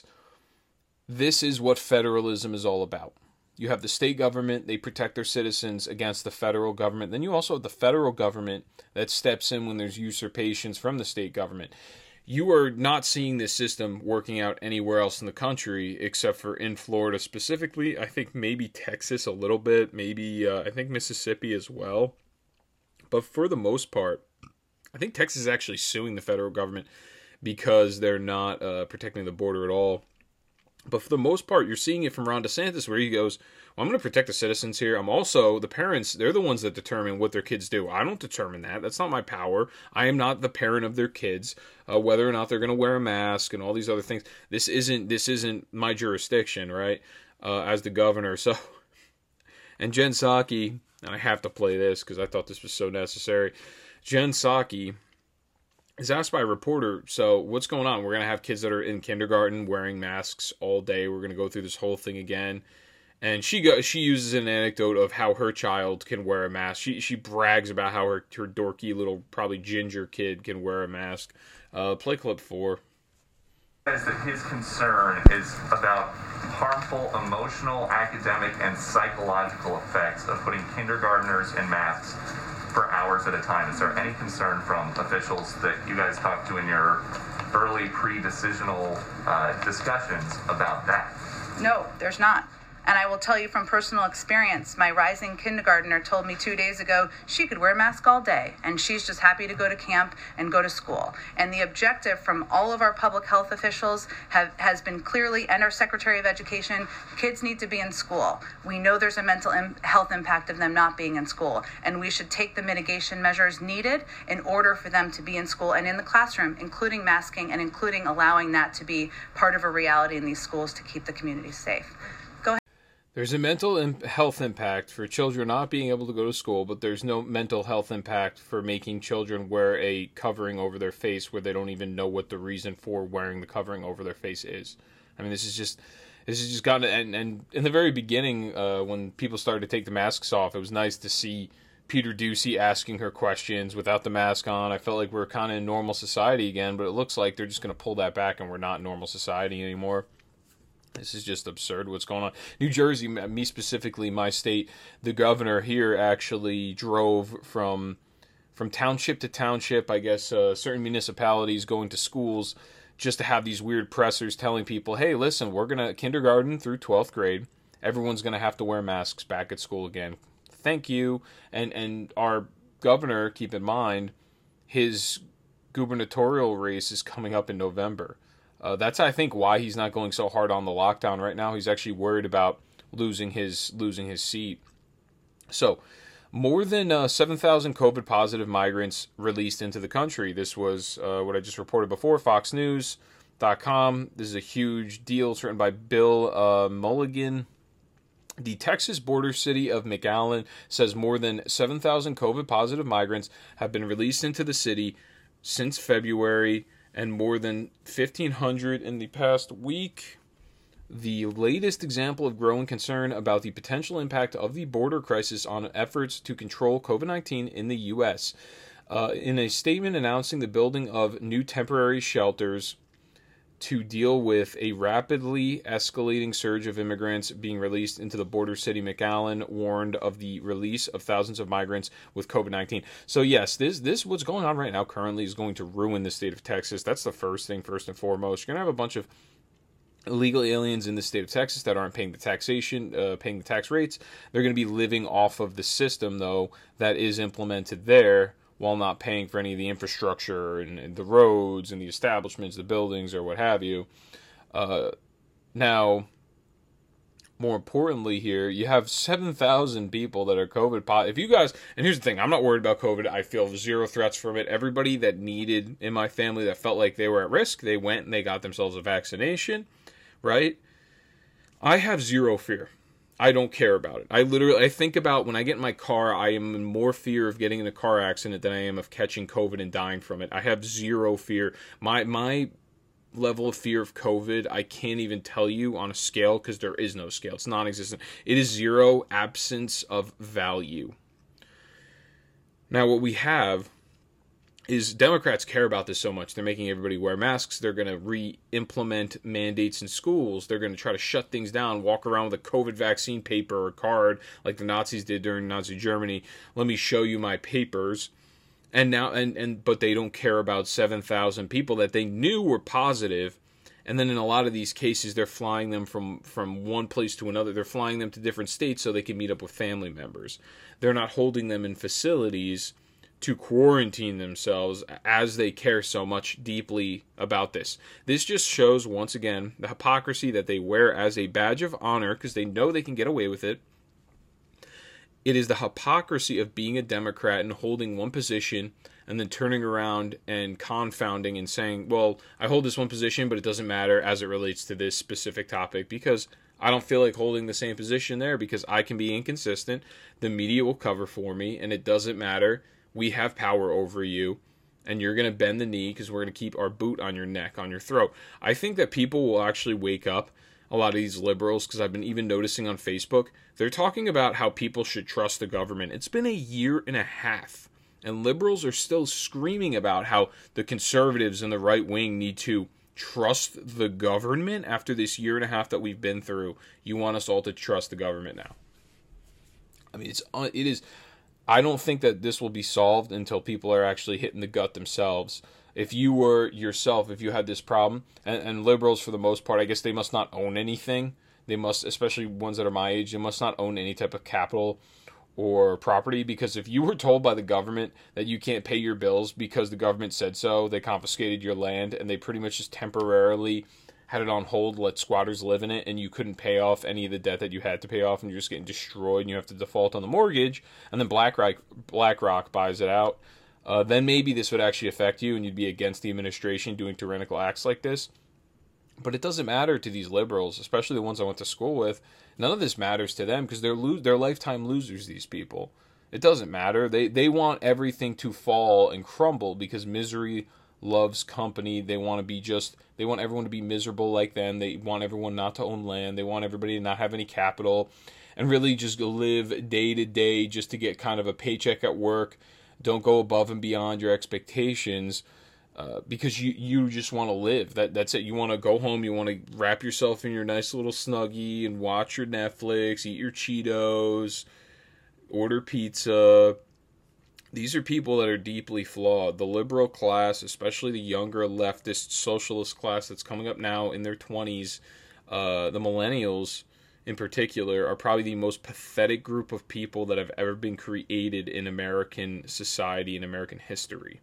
this is what federalism is all about. You have the state government, they protect their citizens against the federal government. Then you also have the federal government that steps in when there's usurpations from the state government. You are not seeing this system working out anywhere else in the country except for in Florida specifically. I think maybe Texas a little bit, maybe uh, I think Mississippi as well. But for the most part, I think Texas is actually suing the federal government because they're not uh, protecting the border at all. But for the most part, you're seeing it from Ron DeSantis where he goes, well, I'm going to protect the citizens here. I'm also, the parents, they're the ones that determine what their kids do. I don't determine that. That's not my power. I am not the parent of their kids, uh, whether or not they're going to wear a mask and all these other things. This isn't, this isn't my jurisdiction, right, uh, as the governor. So, and Jen Psaki, and I have to play this because I thought this was so necessary. Jen Psaki is asked by a reporter, so what's going on? We're going to have kids that are in kindergarten wearing masks all day. We're going to go through this whole thing again. And she go, she uses an anecdote of how her child can wear a mask. She she brags about how her, her dorky little, probably ginger kid can wear a mask. Uh, play clip four. Says that his concern is about harmful emotional, academic, and psychological effects of putting kindergartners in masks for hours at a time. Is there any concern from officials that you guys talked to in your early pre-decisional uh, discussions about that? No, there's not. And I will tell you from personal experience, my rising kindergartner told me two days ago she could wear a mask all day, and she's just happy to go to camp and go to school. And the objective from all of our public health officials have, has been clearly, and our Secretary of Education, kids need to be in school. We know there's a mental im- health impact of them not being in school, and we should take the mitigation measures needed in order for them to be in school and in the classroom, including masking and including allowing that to be part of a reality in these schools to keep the community safe. There's a mental health impact for children not being able to go to school, but there's no mental health impact for making children wear a covering over their face where they don't even know what the reason for wearing the covering over their face is. I mean, this is just, this has just gotten, and, and in the very beginning, uh, when people started to take the masks off, it was nice to see Peter Doocy asking her questions without the mask on. I felt like we we're kind of in normal society again, but it looks like they're just going to pull that back and we're not in normal society anymore. This is just absurd what's going on. New Jersey, me specifically, my state, the governor here actually drove from from township to township, I guess, uh, certain municipalities going to schools just to have these weird pressers telling people, hey, listen, we're going to, kindergarten through twelfth grade, everyone's going to have to wear masks back at school again. Thank you. And, and our governor, keep in mind, his gubernatorial race is coming up in November. Uh, that's, I think, why he's not going so hard on the lockdown right now. He's actually worried about losing his losing his seat. So, more than uh, seven thousand COVID-positive migrants released into the country. This was uh, what I just reported before, fox news dot com. This is a huge deal. It's written by Bill uh, Mulligan. The Texas border city of McAllen says more than seven thousand COVID-positive migrants have been released into the city since February, and more than fifteen hundred in the past week. The latest example of growing concern about the potential impact of the border crisis on efforts to control COVID nineteen in the U S. Uh, in a statement announcing the building of new temporary shelters to deal with a rapidly escalating surge of immigrants being released into the border city, McAllen warned of the release of thousands of migrants with COVID nineteen. So yes, this this what's going on right now currently is going to ruin the state of Texas. That's the first thing, first and foremost. You're going to have a bunch of illegal aliens in the state of Texas that aren't paying the taxation, uh, paying the tax rates. They're going to be living off of the system, though, that is implemented there, while not paying for any of the infrastructure and, and the roads and the establishments, the buildings, or what have you. Uh, now, more importantly here, you have seven thousand people that are COVID positive. If you guys, and here's the thing, I'm not worried about COVID. I feel zero threats from it. Everybody that needed in my family that felt like they were at risk, they went and they got themselves a vaccination, right? I have zero fear. I don't care about it. I literally, I think about when I get in my car, I am in more fear of getting in a car accident than I am of catching COVID and dying from it. I have zero fear. My my level of fear of COVID, I can't even tell you on a scale, because there is no scale. It's non-existent. It is zero, absence of value. Now, what we have is Democrats care about this so much. They're making everybody wear masks. They're going to re-implement mandates in schools. They're going to try to shut things down, walk around with a COVID vaccine paper or card like the Nazis did during Nazi Germany. Let me show you my papers. And now, and, and but they don't care about seven thousand people that they knew were positive. And then in a lot of these cases, they're flying them from, from one place to another. They're flying them to different states so they can meet up with family members. They're not holding them in facilities to quarantine themselves, as they care so much deeply about this. This just shows, once again, the hypocrisy that they wear as a badge of honor because they know they can get away with it. It is the hypocrisy of being a Democrat and holding one position and then turning around and confounding and saying, well, I hold this one position, but it doesn't matter as it relates to this specific topic because I don't feel like holding the same position there because I can be inconsistent. The media will cover for me, and it doesn't matter. We have power over you, and you're going to bend the knee because we're going to keep our boot on your neck, on your throat. I think that people will actually wake up, a lot of these liberals, because I've been even noticing on Facebook, they're talking about how people should trust the government. It's been a year and a half, and liberals are still screaming about how the conservatives and the right wing need to trust the government after this year and a half that we've been through. You want us all to trust the government now. I mean, it's it is... I don't think that this will be solved until people are actually hitting the gut themselves. If you were yourself, if you had this problem, and, and liberals for the most part, I guess they must not own anything. They must, especially ones that are my age, they must not own any type of capital or property, because if you were told by the government that you can't pay your bills because the government said so, they confiscated your land, and they pretty much just temporarily had it on hold, let squatters live in it, and you couldn't pay off any of the debt that you had to pay off, and you're just getting destroyed, and you have to default on the mortgage, and then BlackRock, BlackRock buys it out, uh, then maybe this would actually affect you, and you'd be against the administration doing tyrannical acts like this. But it doesn't matter to these liberals, especially the ones I went to school with. None of this matters to them, because they're, lo- they're lifetime losers, these people. It doesn't matter. They, they want everything to fall and crumble, because misery loves company. They want to be just, they want everyone to be miserable like them. They want everyone not to own land. They want everybody to not have any capital and really just live day to day just to get kind of a paycheck at work. Don't go above and beyond your expectations uh, because you, you just want to live. That That's it. You want to go home. You want to wrap yourself in your nice little Snuggie and watch your Netflix, eat your Cheetos, order pizza. These are people that are deeply flawed. The liberal class, especially the younger leftist socialist class that's coming up now in their twenties, uh, the millennials in particular, are probably the most pathetic group of people that have ever been created in American society and American history.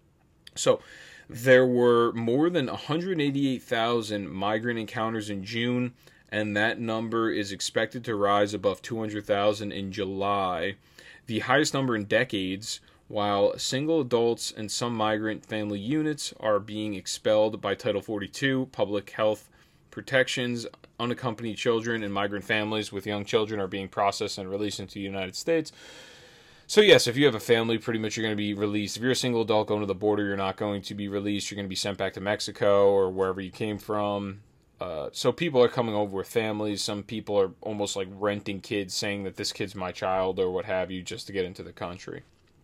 So there were more than one hundred eighty-eight thousand migrant encounters in June, and that number is expected to rise above two hundred thousand in July. The highest number in decades, while single adults and some migrant family units are being expelled by Title forty-two, public health protections, unaccompanied children and migrant families with young children are being processed and released into the United States. So yes, if you have a family, pretty much you're going to be released. If you're a single adult going to the border, you're not going to be released. You're going to be sent back to Mexico or wherever you came from. Uh, so people are coming over with families. Some people are almost like renting kids, saying that this kid's my child or what have you, just to get into the country.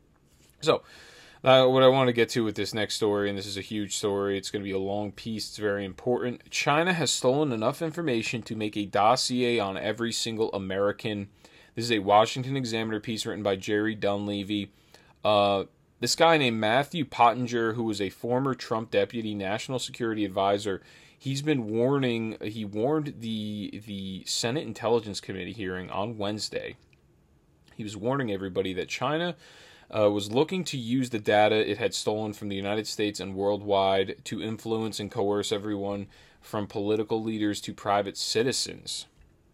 So uh, what I want to get to with this next story, and this is a huge story, it's going to be a long piece, it's very important. China has stolen enough information to make a dossier on every single American. This is a Washington Examiner piece written by Jerry Dunleavy. Uh, this guy named Matthew Pottinger, who was a former Trump deputy national security advisor, he's been warning, he warned the the Senate Intelligence Committee hearing on Wednesday. He was warning everybody that China uh, was looking to use the data it had stolen from the United States and worldwide to influence and coerce everyone from political leaders to private citizens.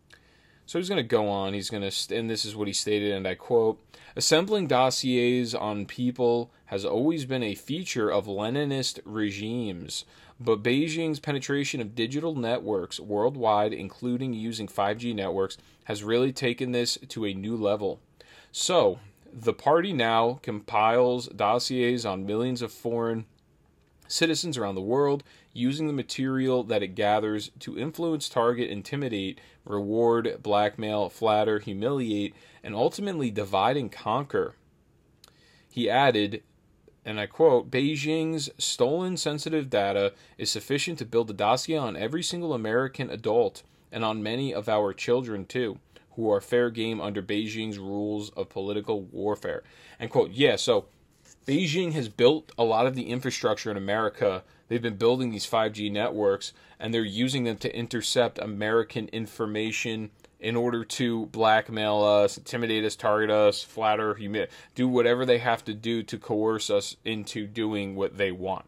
So he's going to go on, he's going to, and this is what he stated, and I quote, "Assembling dossiers on people has always been a feature of Leninist regimes, but Beijing's penetration of digital networks worldwide, including using five G networks, has really taken this to a new level. So, the party now compiles dossiers on millions of foreign citizens around the world, using the material that it gathers to influence, target, intimidate, reward, blackmail, flatter, humiliate, and ultimately divide and conquer. He added, and I quote, Beijing's stolen sensitive data is sufficient to build a dossier on every single American adult and on many of our children too, who are fair game under Beijing's rules of political warfare. And quote, yeah, so Beijing has built a lot of the infrastructure in America. They've been building these five G networks, and they're using them to intercept American information in order to blackmail us, intimidate us, target us, flatter, humi- do whatever they have to do to coerce us into doing what they want.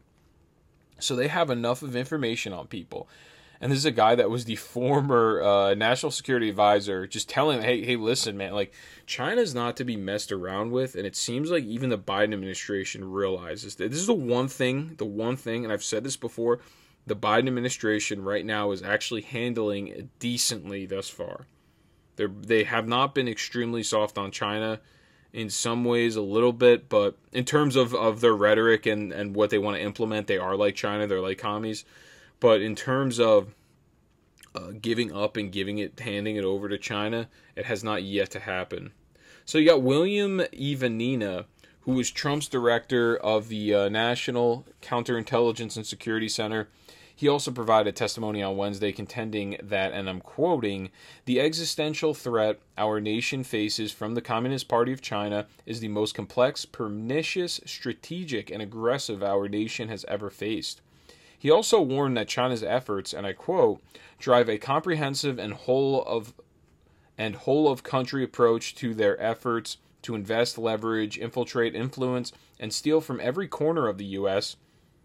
So they have enough of information on people. And this is a guy that was the former uh, national security advisor, just telling them, hey, hey, listen, man, like, China's not to be messed around with. And it seems like even the Biden administration realizes that. This is the one thing, the one thing, and I've said this before, the Biden administration right now is actually handling it decently thus far. They're, they have not been extremely soft on China, in some ways a little bit, but in terms of, of their rhetoric and, and what they want to implement, they are like China, they're like commies. But in terms of uh, giving up and giving it, handing it over to China, it has not yet to happen. So you got William Evanina, who is Trump's director of the uh, National Counterintelligence and Security Center. He also provided testimony on Wednesday contending that, and I'm quoting, the existential threat our nation faces from the Communist Party of China is the most complex, pernicious, strategic, and aggressive our nation has ever faced. He also warned that China's efforts, and I quote, drive a comprehensive and whole of and whole of country approach to their efforts to invest, leverage, infiltrate, influence, and steal from every corner of the U S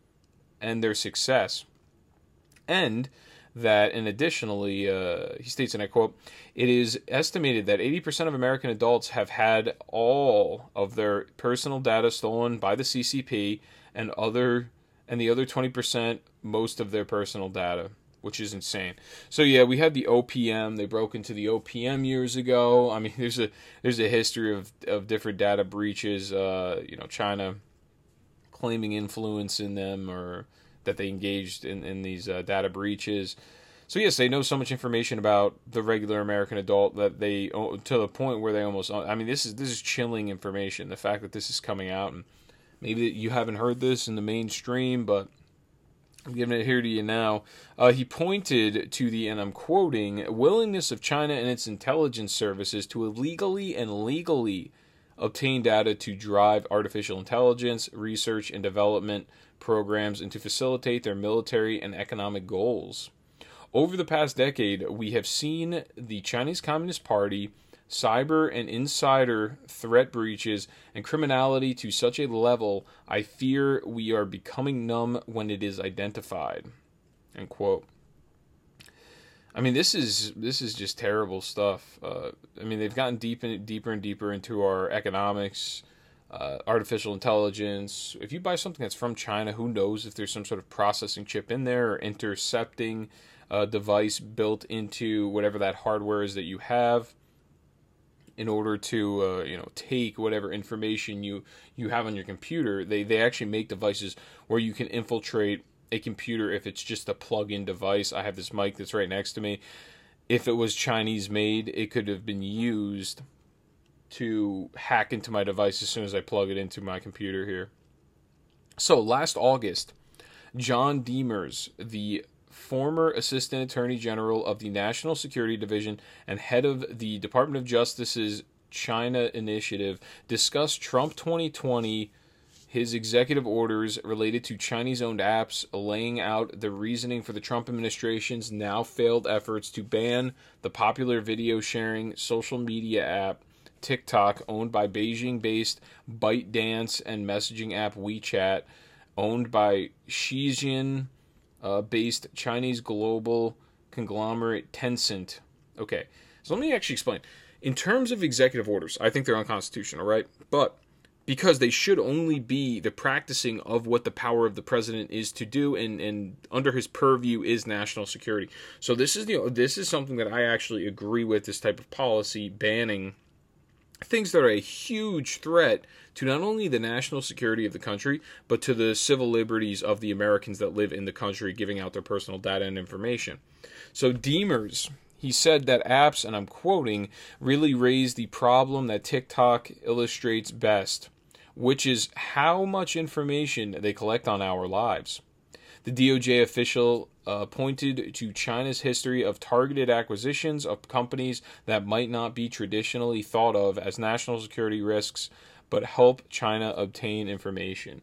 and their success. And that, and additionally, uh, he states, and I quote, it is estimated that eighty percent of American adults have had all of their personal data stolen by the C C P, and other and the other twenty percent most of their personal data, which is insane. So yeah, we had the O P M. They broke into the O P M years ago. I mean, there's a there's a history of of different data breaches. Uh, you know, China claiming influence in them, or that they engaged in in these uh, data breaches. So yes, they know so much information about the regular American adult that they, to the point where they almost, I mean, this is this is chilling information. The fact that this is coming out, and maybe you haven't heard this in the mainstream, but I'm giving it here to you now. Uh, he pointed to the, and I'm quoting, willingness of China and its intelligence services to illegally and legally obtain data to drive artificial intelligence, research, and development programs and to facilitate their military and economic goals. Over the past decade, we have seen the Chinese Communist Party cyber and insider threat breaches and criminality to such a level, I fear we are becoming numb when it is identified. End quote. I mean, this is this is just terrible stuff. Uh, I mean, they've gotten deep in, deeper and deeper into our economics, uh, artificial intelligence. If you buy something that's from China, who knows if there's some sort of processing chip in there or intercepting uh, device built into whatever that hardware is that you have, in order to uh, you know take whatever information you, you have on your computer. They they actually make devices where you can infiltrate a computer if it's just a plug-in device. I have this mic that's right next to me. If it was Chinese made, it could have been used to hack into my device as soon as I plug it into my computer here. So last August, John Demers, the former Assistant Attorney General of the National Security Division and head of the Department of Justice's China Initiative, discussed Trump twenty twenty, his executive orders related to Chinese-owned apps, laying out the reasoning for the Trump administration's now failed efforts to ban the popular video-sharing social media app TikTok, owned by Beijing-based ByteDance, and messaging app WeChat, owned by Shenzhen Uh, based Chinese global conglomerate Tencent. Okay, so let me actually explain. In terms of executive orders, I think they're unconstitutional, right? But because they should only be the practicing of what the power of the president is to do, and, and under his purview is national security. So this is the this is something that I actually agree with, this type of policy banning things that are a huge threat to not only the national security of the country, but to the civil liberties of the Americans that live in the country, giving out their personal data and information. So Demers, he said that apps, and I'm quoting, really raise the problem that TikTok illustrates best, which is how much information they collect on our lives. The D O J official uh, pointed to China's history of targeted acquisitions of companies that might not be traditionally thought of as national security risks, but help China obtain information.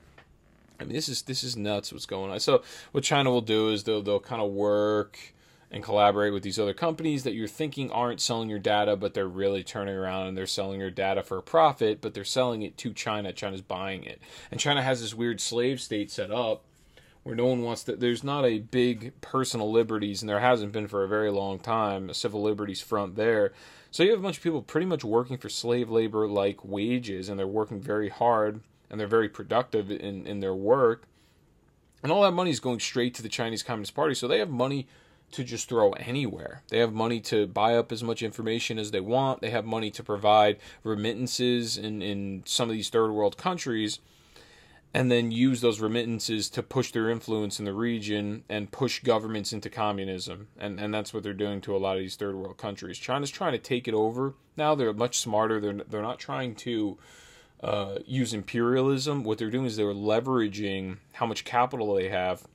I mean, this is this is nuts what's going on. So what China will do is they'll they'll kind of work and collaborate with these other companies that you're thinking aren't selling your data, but they're really turning around and they're selling your data for a profit, but they're selling it to China. China's buying it. And China has this weird slave state set up where no one wants to, there's not a big personal liberties, and there hasn't been for a very long time, a civil liberties front there. So you have a bunch of people pretty much working for slave labor-like wages, and they're working very hard, and they're very productive in, in their work. And all that money is going straight to the Chinese Communist Party, so they have money to just throw anywhere. They have money to buy up as much information as they want. They have money to provide remittances in, in some of these third world countries, and then use those remittances to push their influence in the region and push governments into communism. And and that's what they're doing to a lot of these third world countries. China's trying to take it over. Now they're much smarter. They're, they're not trying to uh, use imperialism. What they're doing is they're leveraging how much capital they have.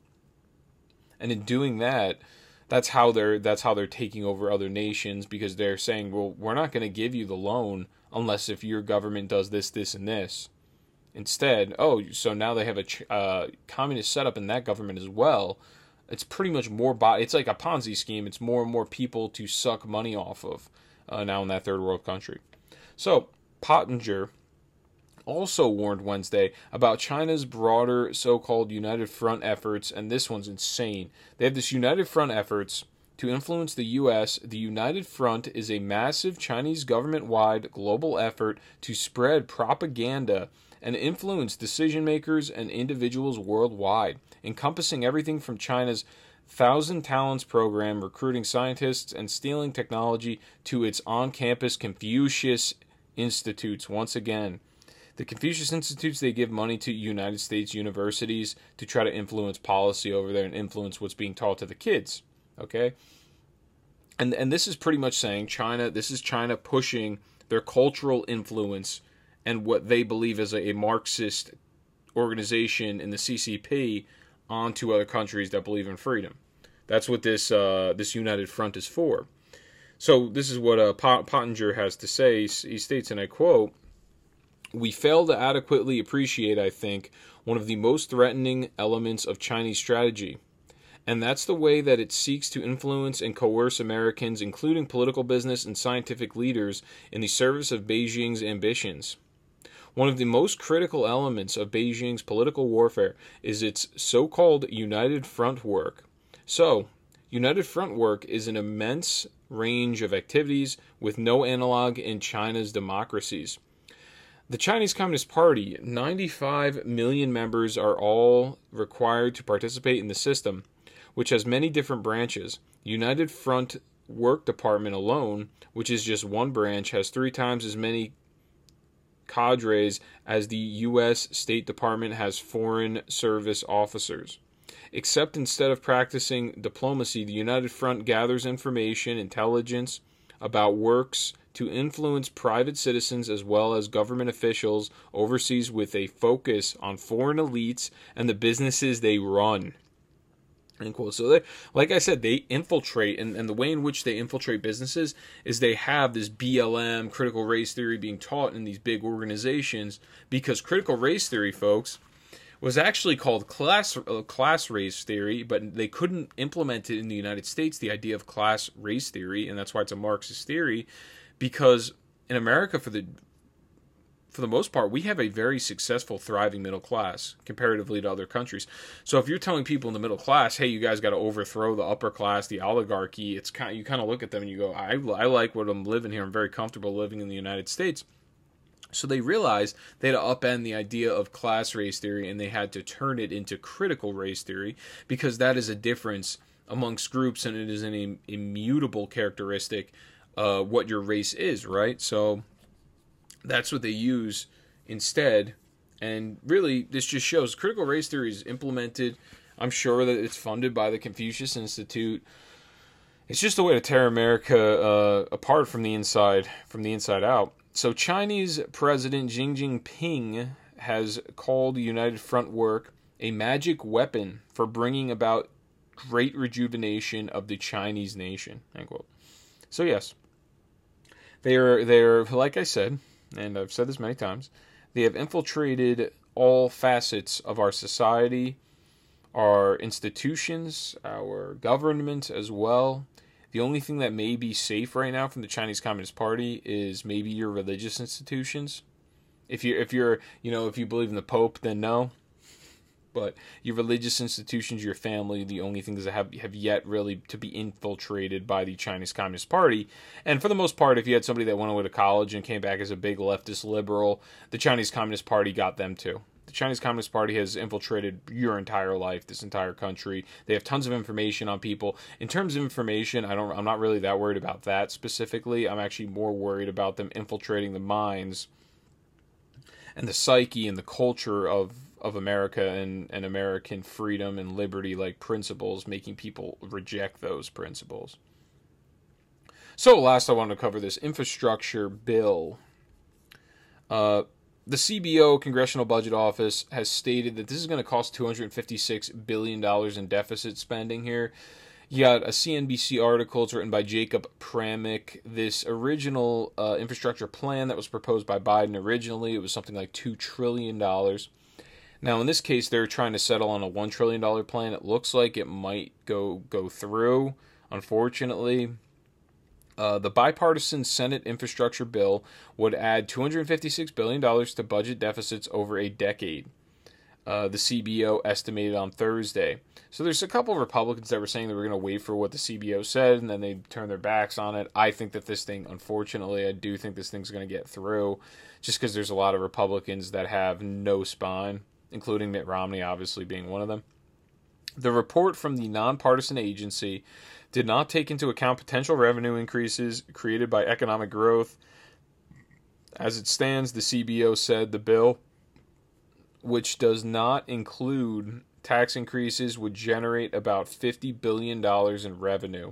And in doing that, that's how they're that's how they're taking over other nations, because they're saying, well, we're not going to give you the loan unless if your government does this, this, and this. Instead, oh, so now they have a uh, communist setup in that government as well. It's pretty much more, bo- it's like a Ponzi scheme. It's more and more people to suck money off of uh, now in that third world country. So, Pottinger also warned Wednesday about China's broader so-called United Front efforts, and this one's insane. They have this United Front efforts to influence the U S. The United Front is a massive Chinese government-wide global effort to spread propaganda and influence decision-makers and individuals worldwide, encompassing everything from China's Thousand Talents program, recruiting scientists and stealing technology, to its on-campus Confucius Institutes. Once again, the Confucius Institutes, they give money to United States universities to try to influence policy over there and influence what's being taught to the kids, okay? And and this is pretty much saying China, this is China pushing their cultural influence and what they believe is a, a Marxist organization in the C C P onto other countries that believe in freedom. That's what this uh, this United Front is for. So this is what uh, Pottinger has to say. He states, and I quote, "We fail to adequately appreciate, I think, one of the most threatening elements of Chinese strategy, and that's the way that it seeks to influence and coerce Americans, including political, business, and scientific leaders, in the service of Beijing's ambitions. One of the most critical elements of Beijing's political warfare is its so-called United Front work. So, United Front work is an immense range of activities with no analog in China's democracies. The Chinese Communist Party, ninety-five million members are all required to participate in the system, which has many different branches. United Front Work Department alone, which is just one branch, has three times as many cadres as the U S State Department has foreign service officers. Except instead of practicing diplomacy, the United Front gathers information, intelligence about works to influence private citizens as well as government officials overseas, with a focus on foreign elites and the businesses they run." End quote. So, they, like I said, they infiltrate, and, and the way in which they infiltrate businesses is they have this B L M, critical race theory, being taught in these big organizations, because critical race theory, folks, was actually called class uh, class race theory, but they couldn't implement it in the United States, the idea of class race theory, and that's why it's a Marxist theory, because in America, for the for the most part, we have a very successful, thriving middle class comparatively to other countries. So if you're telling people in the middle class, hey, you guys got to overthrow the upper class, the oligarchy, it's kind of, you kind of look at them and you go, I, I like what I'm living here. I'm very comfortable living in the United States. So they realized they had to upend the idea of class race theory, and they had to turn it into critical race theory, because that is a difference amongst groups, and it is an immutable characteristic uh, what your race is, right? So That's what they use instead. And really, this just shows critical race theory is implemented. I'm sure that it's funded by the Confucius Institute. It's just a way to tear America uh, apart from the inside, from the inside out. So Chinese President Xi Jinping has called the United Front work a magic weapon for bringing about great rejuvenation of the Chinese nation. End quote. So yes, they are, they are, like I said, and I've said this many times, they have infiltrated all facets of our society, our institutions, our government as well. The only thing that may be safe right now from the Chinese Communist Party is maybe your religious institutions. If you if you're you know if you believe in the Pope, then no. But your religious institutions, your family, the only things that have have yet really to be infiltrated by the Chinese Communist Party. And for the most part, if you had somebody that went away to college and came back as a big leftist liberal, the Chinese Communist Party got them too. The Chinese Communist Party has infiltrated your entire life, this entire country. They have tons of information on people. In terms of information, I don't, I'm not really that worried about that specifically. I'm actually more worried about them infiltrating the minds and the psyche and the culture of, of America and, and American freedom and liberty, like principles, making people reject those principles. So last I want to cover this infrastructure bill. Uh... The C B O, Congressional Budget Office, has stated that this is going to cost two hundred fifty-six billion dollars in deficit spending here. You got a C N B C article, it's written by Jacob Pramick. This original uh, infrastructure plan that was proposed by Biden originally, it was something like two trillion dollars. Now, in this case, they're trying to settle on a one trillion dollars plan. It looks like it might go, go through, unfortunately. Uh, the bipartisan Senate infrastructure bill would add two hundred fifty-six billion dollars to budget deficits over a decade. Uh, the C B O estimated on Thursday. So there's a couple of Republicans that were saying they were going to wait for what the C B O said, and then they turned their backs on it. I think that this thing, unfortunately, I do think this thing's going to get through, just because there's a lot of Republicans that have no spine, including Mitt Romney, obviously being one of them. The report from the nonpartisan agency did not take into account potential revenue increases created by economic growth. As it stands, the C B O said the bill, which does not include tax increases, would generate about fifty billion dollars in revenue.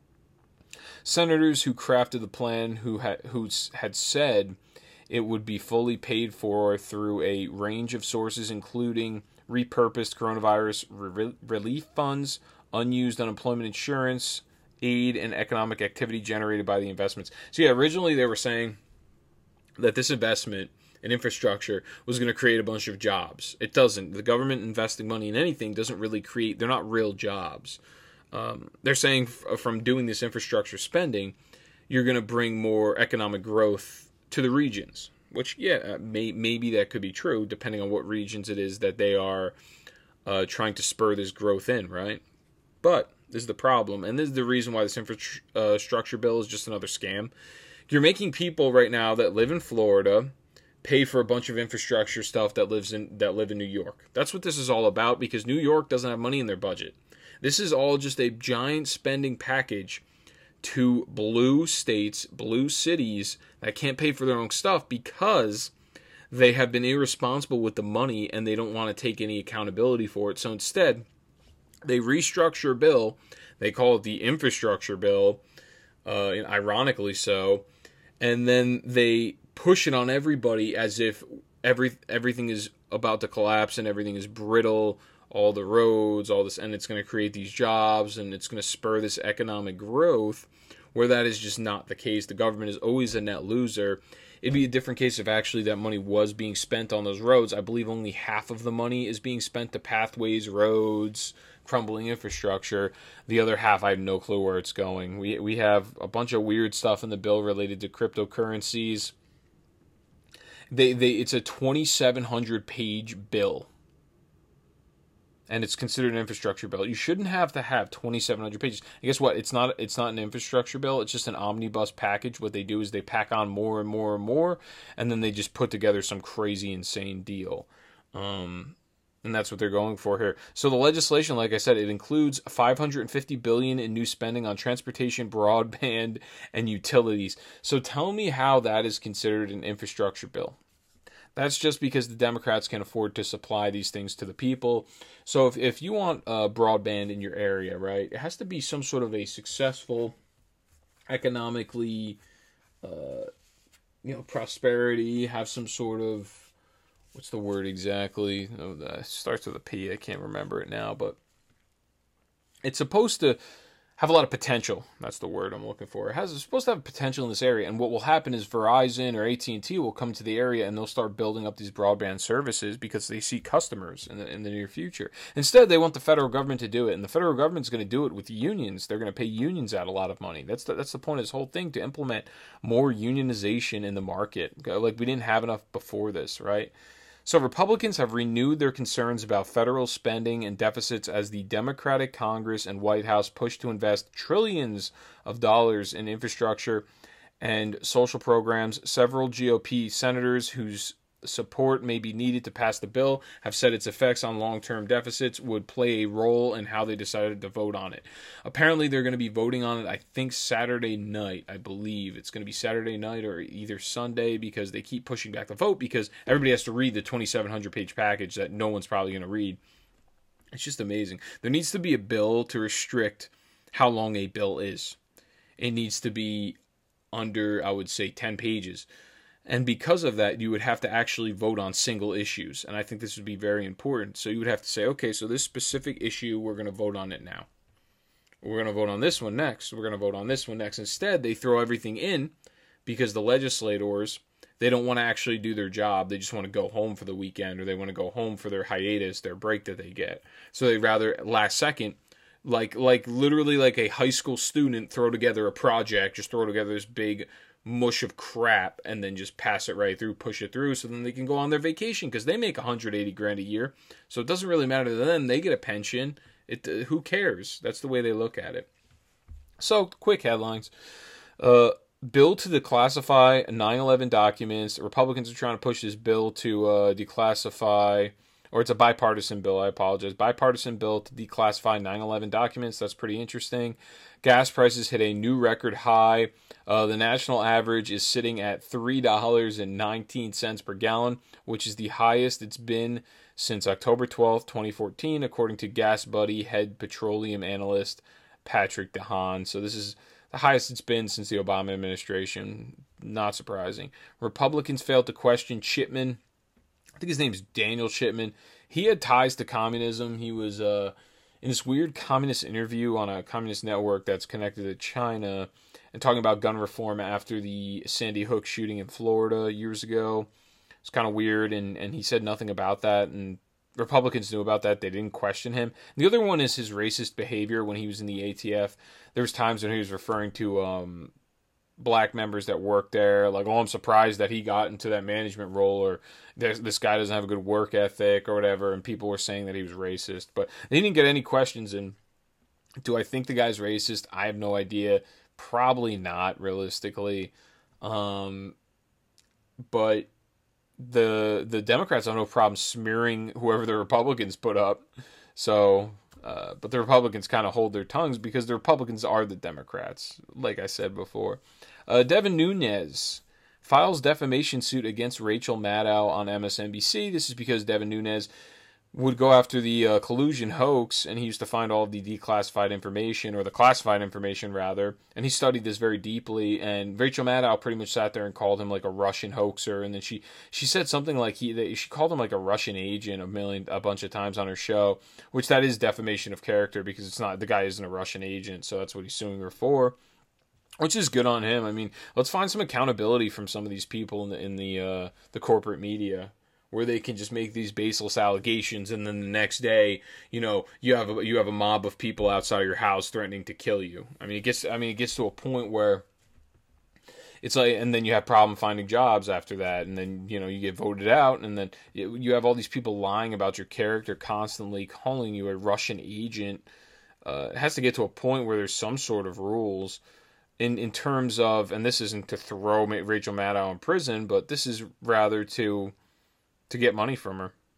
Senators who crafted the plan who had, who had said it would be fully paid for through a range of sources, including repurposed coronavirus re- relief funds, unused unemployment insurance, aid, and economic activity generated by the investments. So yeah, originally they were saying that this investment in infrastructure was going to create a bunch of jobs. It doesn't. The government investing money in anything doesn't really create, they're not real jobs. Um, they're saying f- from doing this infrastructure spending, you're going to bring more economic growth to the regions, which, yeah, may, maybe that could be true, depending on what regions it is that they are uh, trying to spur this growth in, right? But this is the problem, and this is the reason why this infrastructure bill is just another scam. You're making people right now that live in Florida pay for a bunch of infrastructure stuff that lives in that live in New York. That's what this is all about, because New York doesn't have money in their budget. This is all just a giant spending package to blue states, blue cities that can't pay for their own stuff because they have been irresponsible with the money and they don't want to take any accountability for it. So instead, they restructure a bill. They call it the infrastructure bill, uh, and ironically so, and then they push it on everybody as if every everything is about to collapse and everything is brittle, all the roads, all this, and it's going to create these jobs and it's going to spur this economic growth, where that is just not the case. The government is always a net loser. It'd be a different case if actually that money was being spent on those roads. I believe only half of the money is being spent to pathways, roads, crumbling infrastructure. The other half, I have no clue where it's going. We we have a bunch of weird stuff in the bill related to cryptocurrencies. They they it's a twenty-seven hundred page bill, and it's considered an infrastructure bill. You shouldn't have to have twenty-seven hundred pages. And guess what? It's not it's not an infrastructure bill. It's just an omnibus package. What they do is they pack on more and more and more, and then they just put together some crazy, insane deal. Um, And that's what they're going for here. So the legislation, like I said, it includes five hundred fifty billion dollars in new spending on transportation, broadband, and utilities. So tell me how that is considered an infrastructure bill. That's just because the Democrats can afford to supply these things to the people. So if, if you want uh, broadband in your area, right, it has to be some sort of a successful, economically, uh, you know, prosperity, have some sort of, what's the word exactly? Oh, it starts with a P. I can't remember it now, but it's supposed to have a lot of potential. That's the word I'm looking for. It has it's supposed to have potential in this area. And what will happen is Verizon or A T and T will come to the area and they'll start building up these broadband services because they see customers in the, in the near future. Instead, they want the federal government to do it. And the federal government's going to do it with unions. They're going to pay unions out a lot of money. That's the, that's the point of this whole thing, to implement more unionization in the market. Like, we didn't have enough before this, right? So Republicans have renewed their concerns about federal spending and deficits as the Democratic Congress and White House push to invest trillions of dollars in infrastructure and social programs. Several G O P senators whose support may be needed to pass the bill have said its effects on long-term deficits would play a role in how they decided to vote on it. Apparently, they're going to be voting on it, I think, Saturday night. I believe it's going to be Saturday night or either Sunday, because they keep pushing back the vote because everybody has to read the twenty-seven hundred page package that no one's probably going to read. It's just amazing. There needs to be a bill to restrict how long a bill is. It needs to be under, I would say, ten pages. And because of that, you would have to actually vote on single issues. And I think this would be very important. So you would have to say, okay, so this specific issue, we're going to vote on it now. We're going to vote on this one next. We're going to vote on this one next. Instead, they throw everything in because the legislators, they don't want to actually do their job. They just want to go home for the weekend, or they want to go home for their hiatus, their break that they get. So they'd rather, last second, like like literally like a high school student, throw together a project, just throw together this big mush of crap and then just pass it right through, push it through, so then they can go on their vacation, because they make one hundred eighty grand a year. So it doesn't really matter to them. They get a pension. It uh, who cares? That's the way they look at it. So, quick headlines. Uh, bill to declassify nine eleven documents. Republicans are trying to push this bill to uh, declassify, or it's a bipartisan bill, I apologize. Bipartisan bill to declassify nine eleven documents. That's pretty interesting. Gas prices hit a new record high. Uh, the national average is sitting at three dollars and nineteen cents per gallon, which is the highest it's been since October twelfth, twenty fourteen, according to Gas Buddy head petroleum analyst Patrick DeHaan. So this is the highest it's been since the Obama administration. Not surprising. Republicans failed to question Chipman. I think his name's Daniel Chipman. He had ties to communism. He was uh, in this weird communist interview on a communist network that's connected to China, and talking about gun reform after the Sandy Hook shooting in Florida years ago. It's kind of weird, and, and he said nothing about that, and Republicans knew about that. They didn't question him. And the other one is his racist behavior when he was in the A T F. There was times when he was referring to um, black members that worked there, like, oh, I'm surprised that he got into that management role, or this, this guy doesn't have a good work ethic or whatever, and people were saying that he was racist. But they didn't get any questions, and do I think the guy's racist? I have no idea. Probably not, realistically. Um, but the the Democrats have no problem smearing whoever the Republicans put up. So, uh, but the Republicans kind of hold their tongues because the Republicans are the Democrats, like I said before. Uh, Devin Nunes files defamation suit against Rachel Maddow on M S N B C. This is because Devin Nunes would go after the uh, collusion hoax, and he used to find all of the declassified information, or the classified information, rather, and he studied this very deeply, and Rachel Maddow pretty much sat there and called him like a Russian hoaxer, and then she, she said something like he that she called him like a Russian agent a million a bunch of times on her show, which that is defamation of character, because it's not, the guy isn't a Russian agent, so that's what he's suing her for. Which is good on him. I mean, let's find some accountability from some of these people in the in the uh, the corporate media, where they can just make these baseless allegations, and then the next day, you know, you have a, you have a mob of people outside of your house threatening to kill you. I mean, it gets I mean, it gets to a point where it's like, and then you have problem finding jobs after that, and then, you know, you get voted out, and then you have all these people lying about your character, constantly calling you a Russian agent. Uh, it has to get to a point where there's some sort of rules in in terms of, and this isn't to throw Rachel Maddow in prison, but this is rather to to get money from her.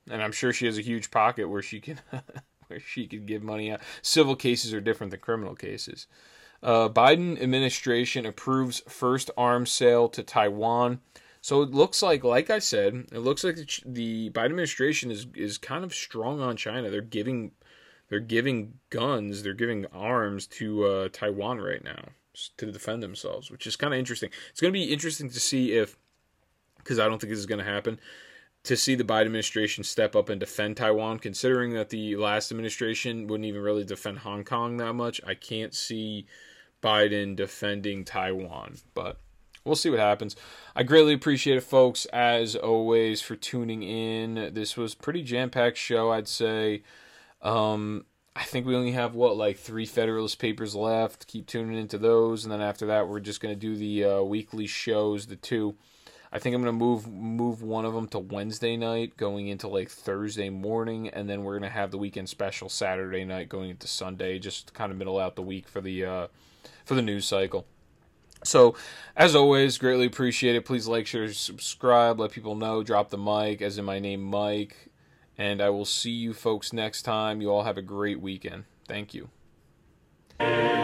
and I'm sure she has a huge pocket where she can where she can give money out. Civil cases are different than criminal cases. Uh, Biden administration approves first arms sale to Taiwan. So it looks like, like I said, it looks like the Biden administration is is kind of strong on China. They're giving they're giving guns, they're giving arms to uh, Taiwan right now to defend themselves, which is kind of interesting. It's going to be interesting to see if, because I don't think this is going to happen, to see the Biden administration step up and defend Taiwan, considering that the last administration wouldn't even really defend Hong Kong that much. I can't see Biden defending Taiwan, but we'll see what happens. I greatly appreciate it, folks, as always, for tuning in. This was a pretty jam-packed show, I'd say. Um, I think we only have, what, like three Federalist papers left. Keep tuning into those, and then after that, we're just going to do the uh, weekly shows, the two. I think I'm going to move move one of them to Wednesday night, going into like Thursday morning, and then we're going to have the weekend special Saturday night going into Sunday, just to kind of middle out the week for the uh, for the news cycle. So, as always, greatly appreciate it. Please like, share, subscribe, let people know, drop the mic, as in my name, Mike, and I will see you folks next time. You all have a great weekend. Thank you.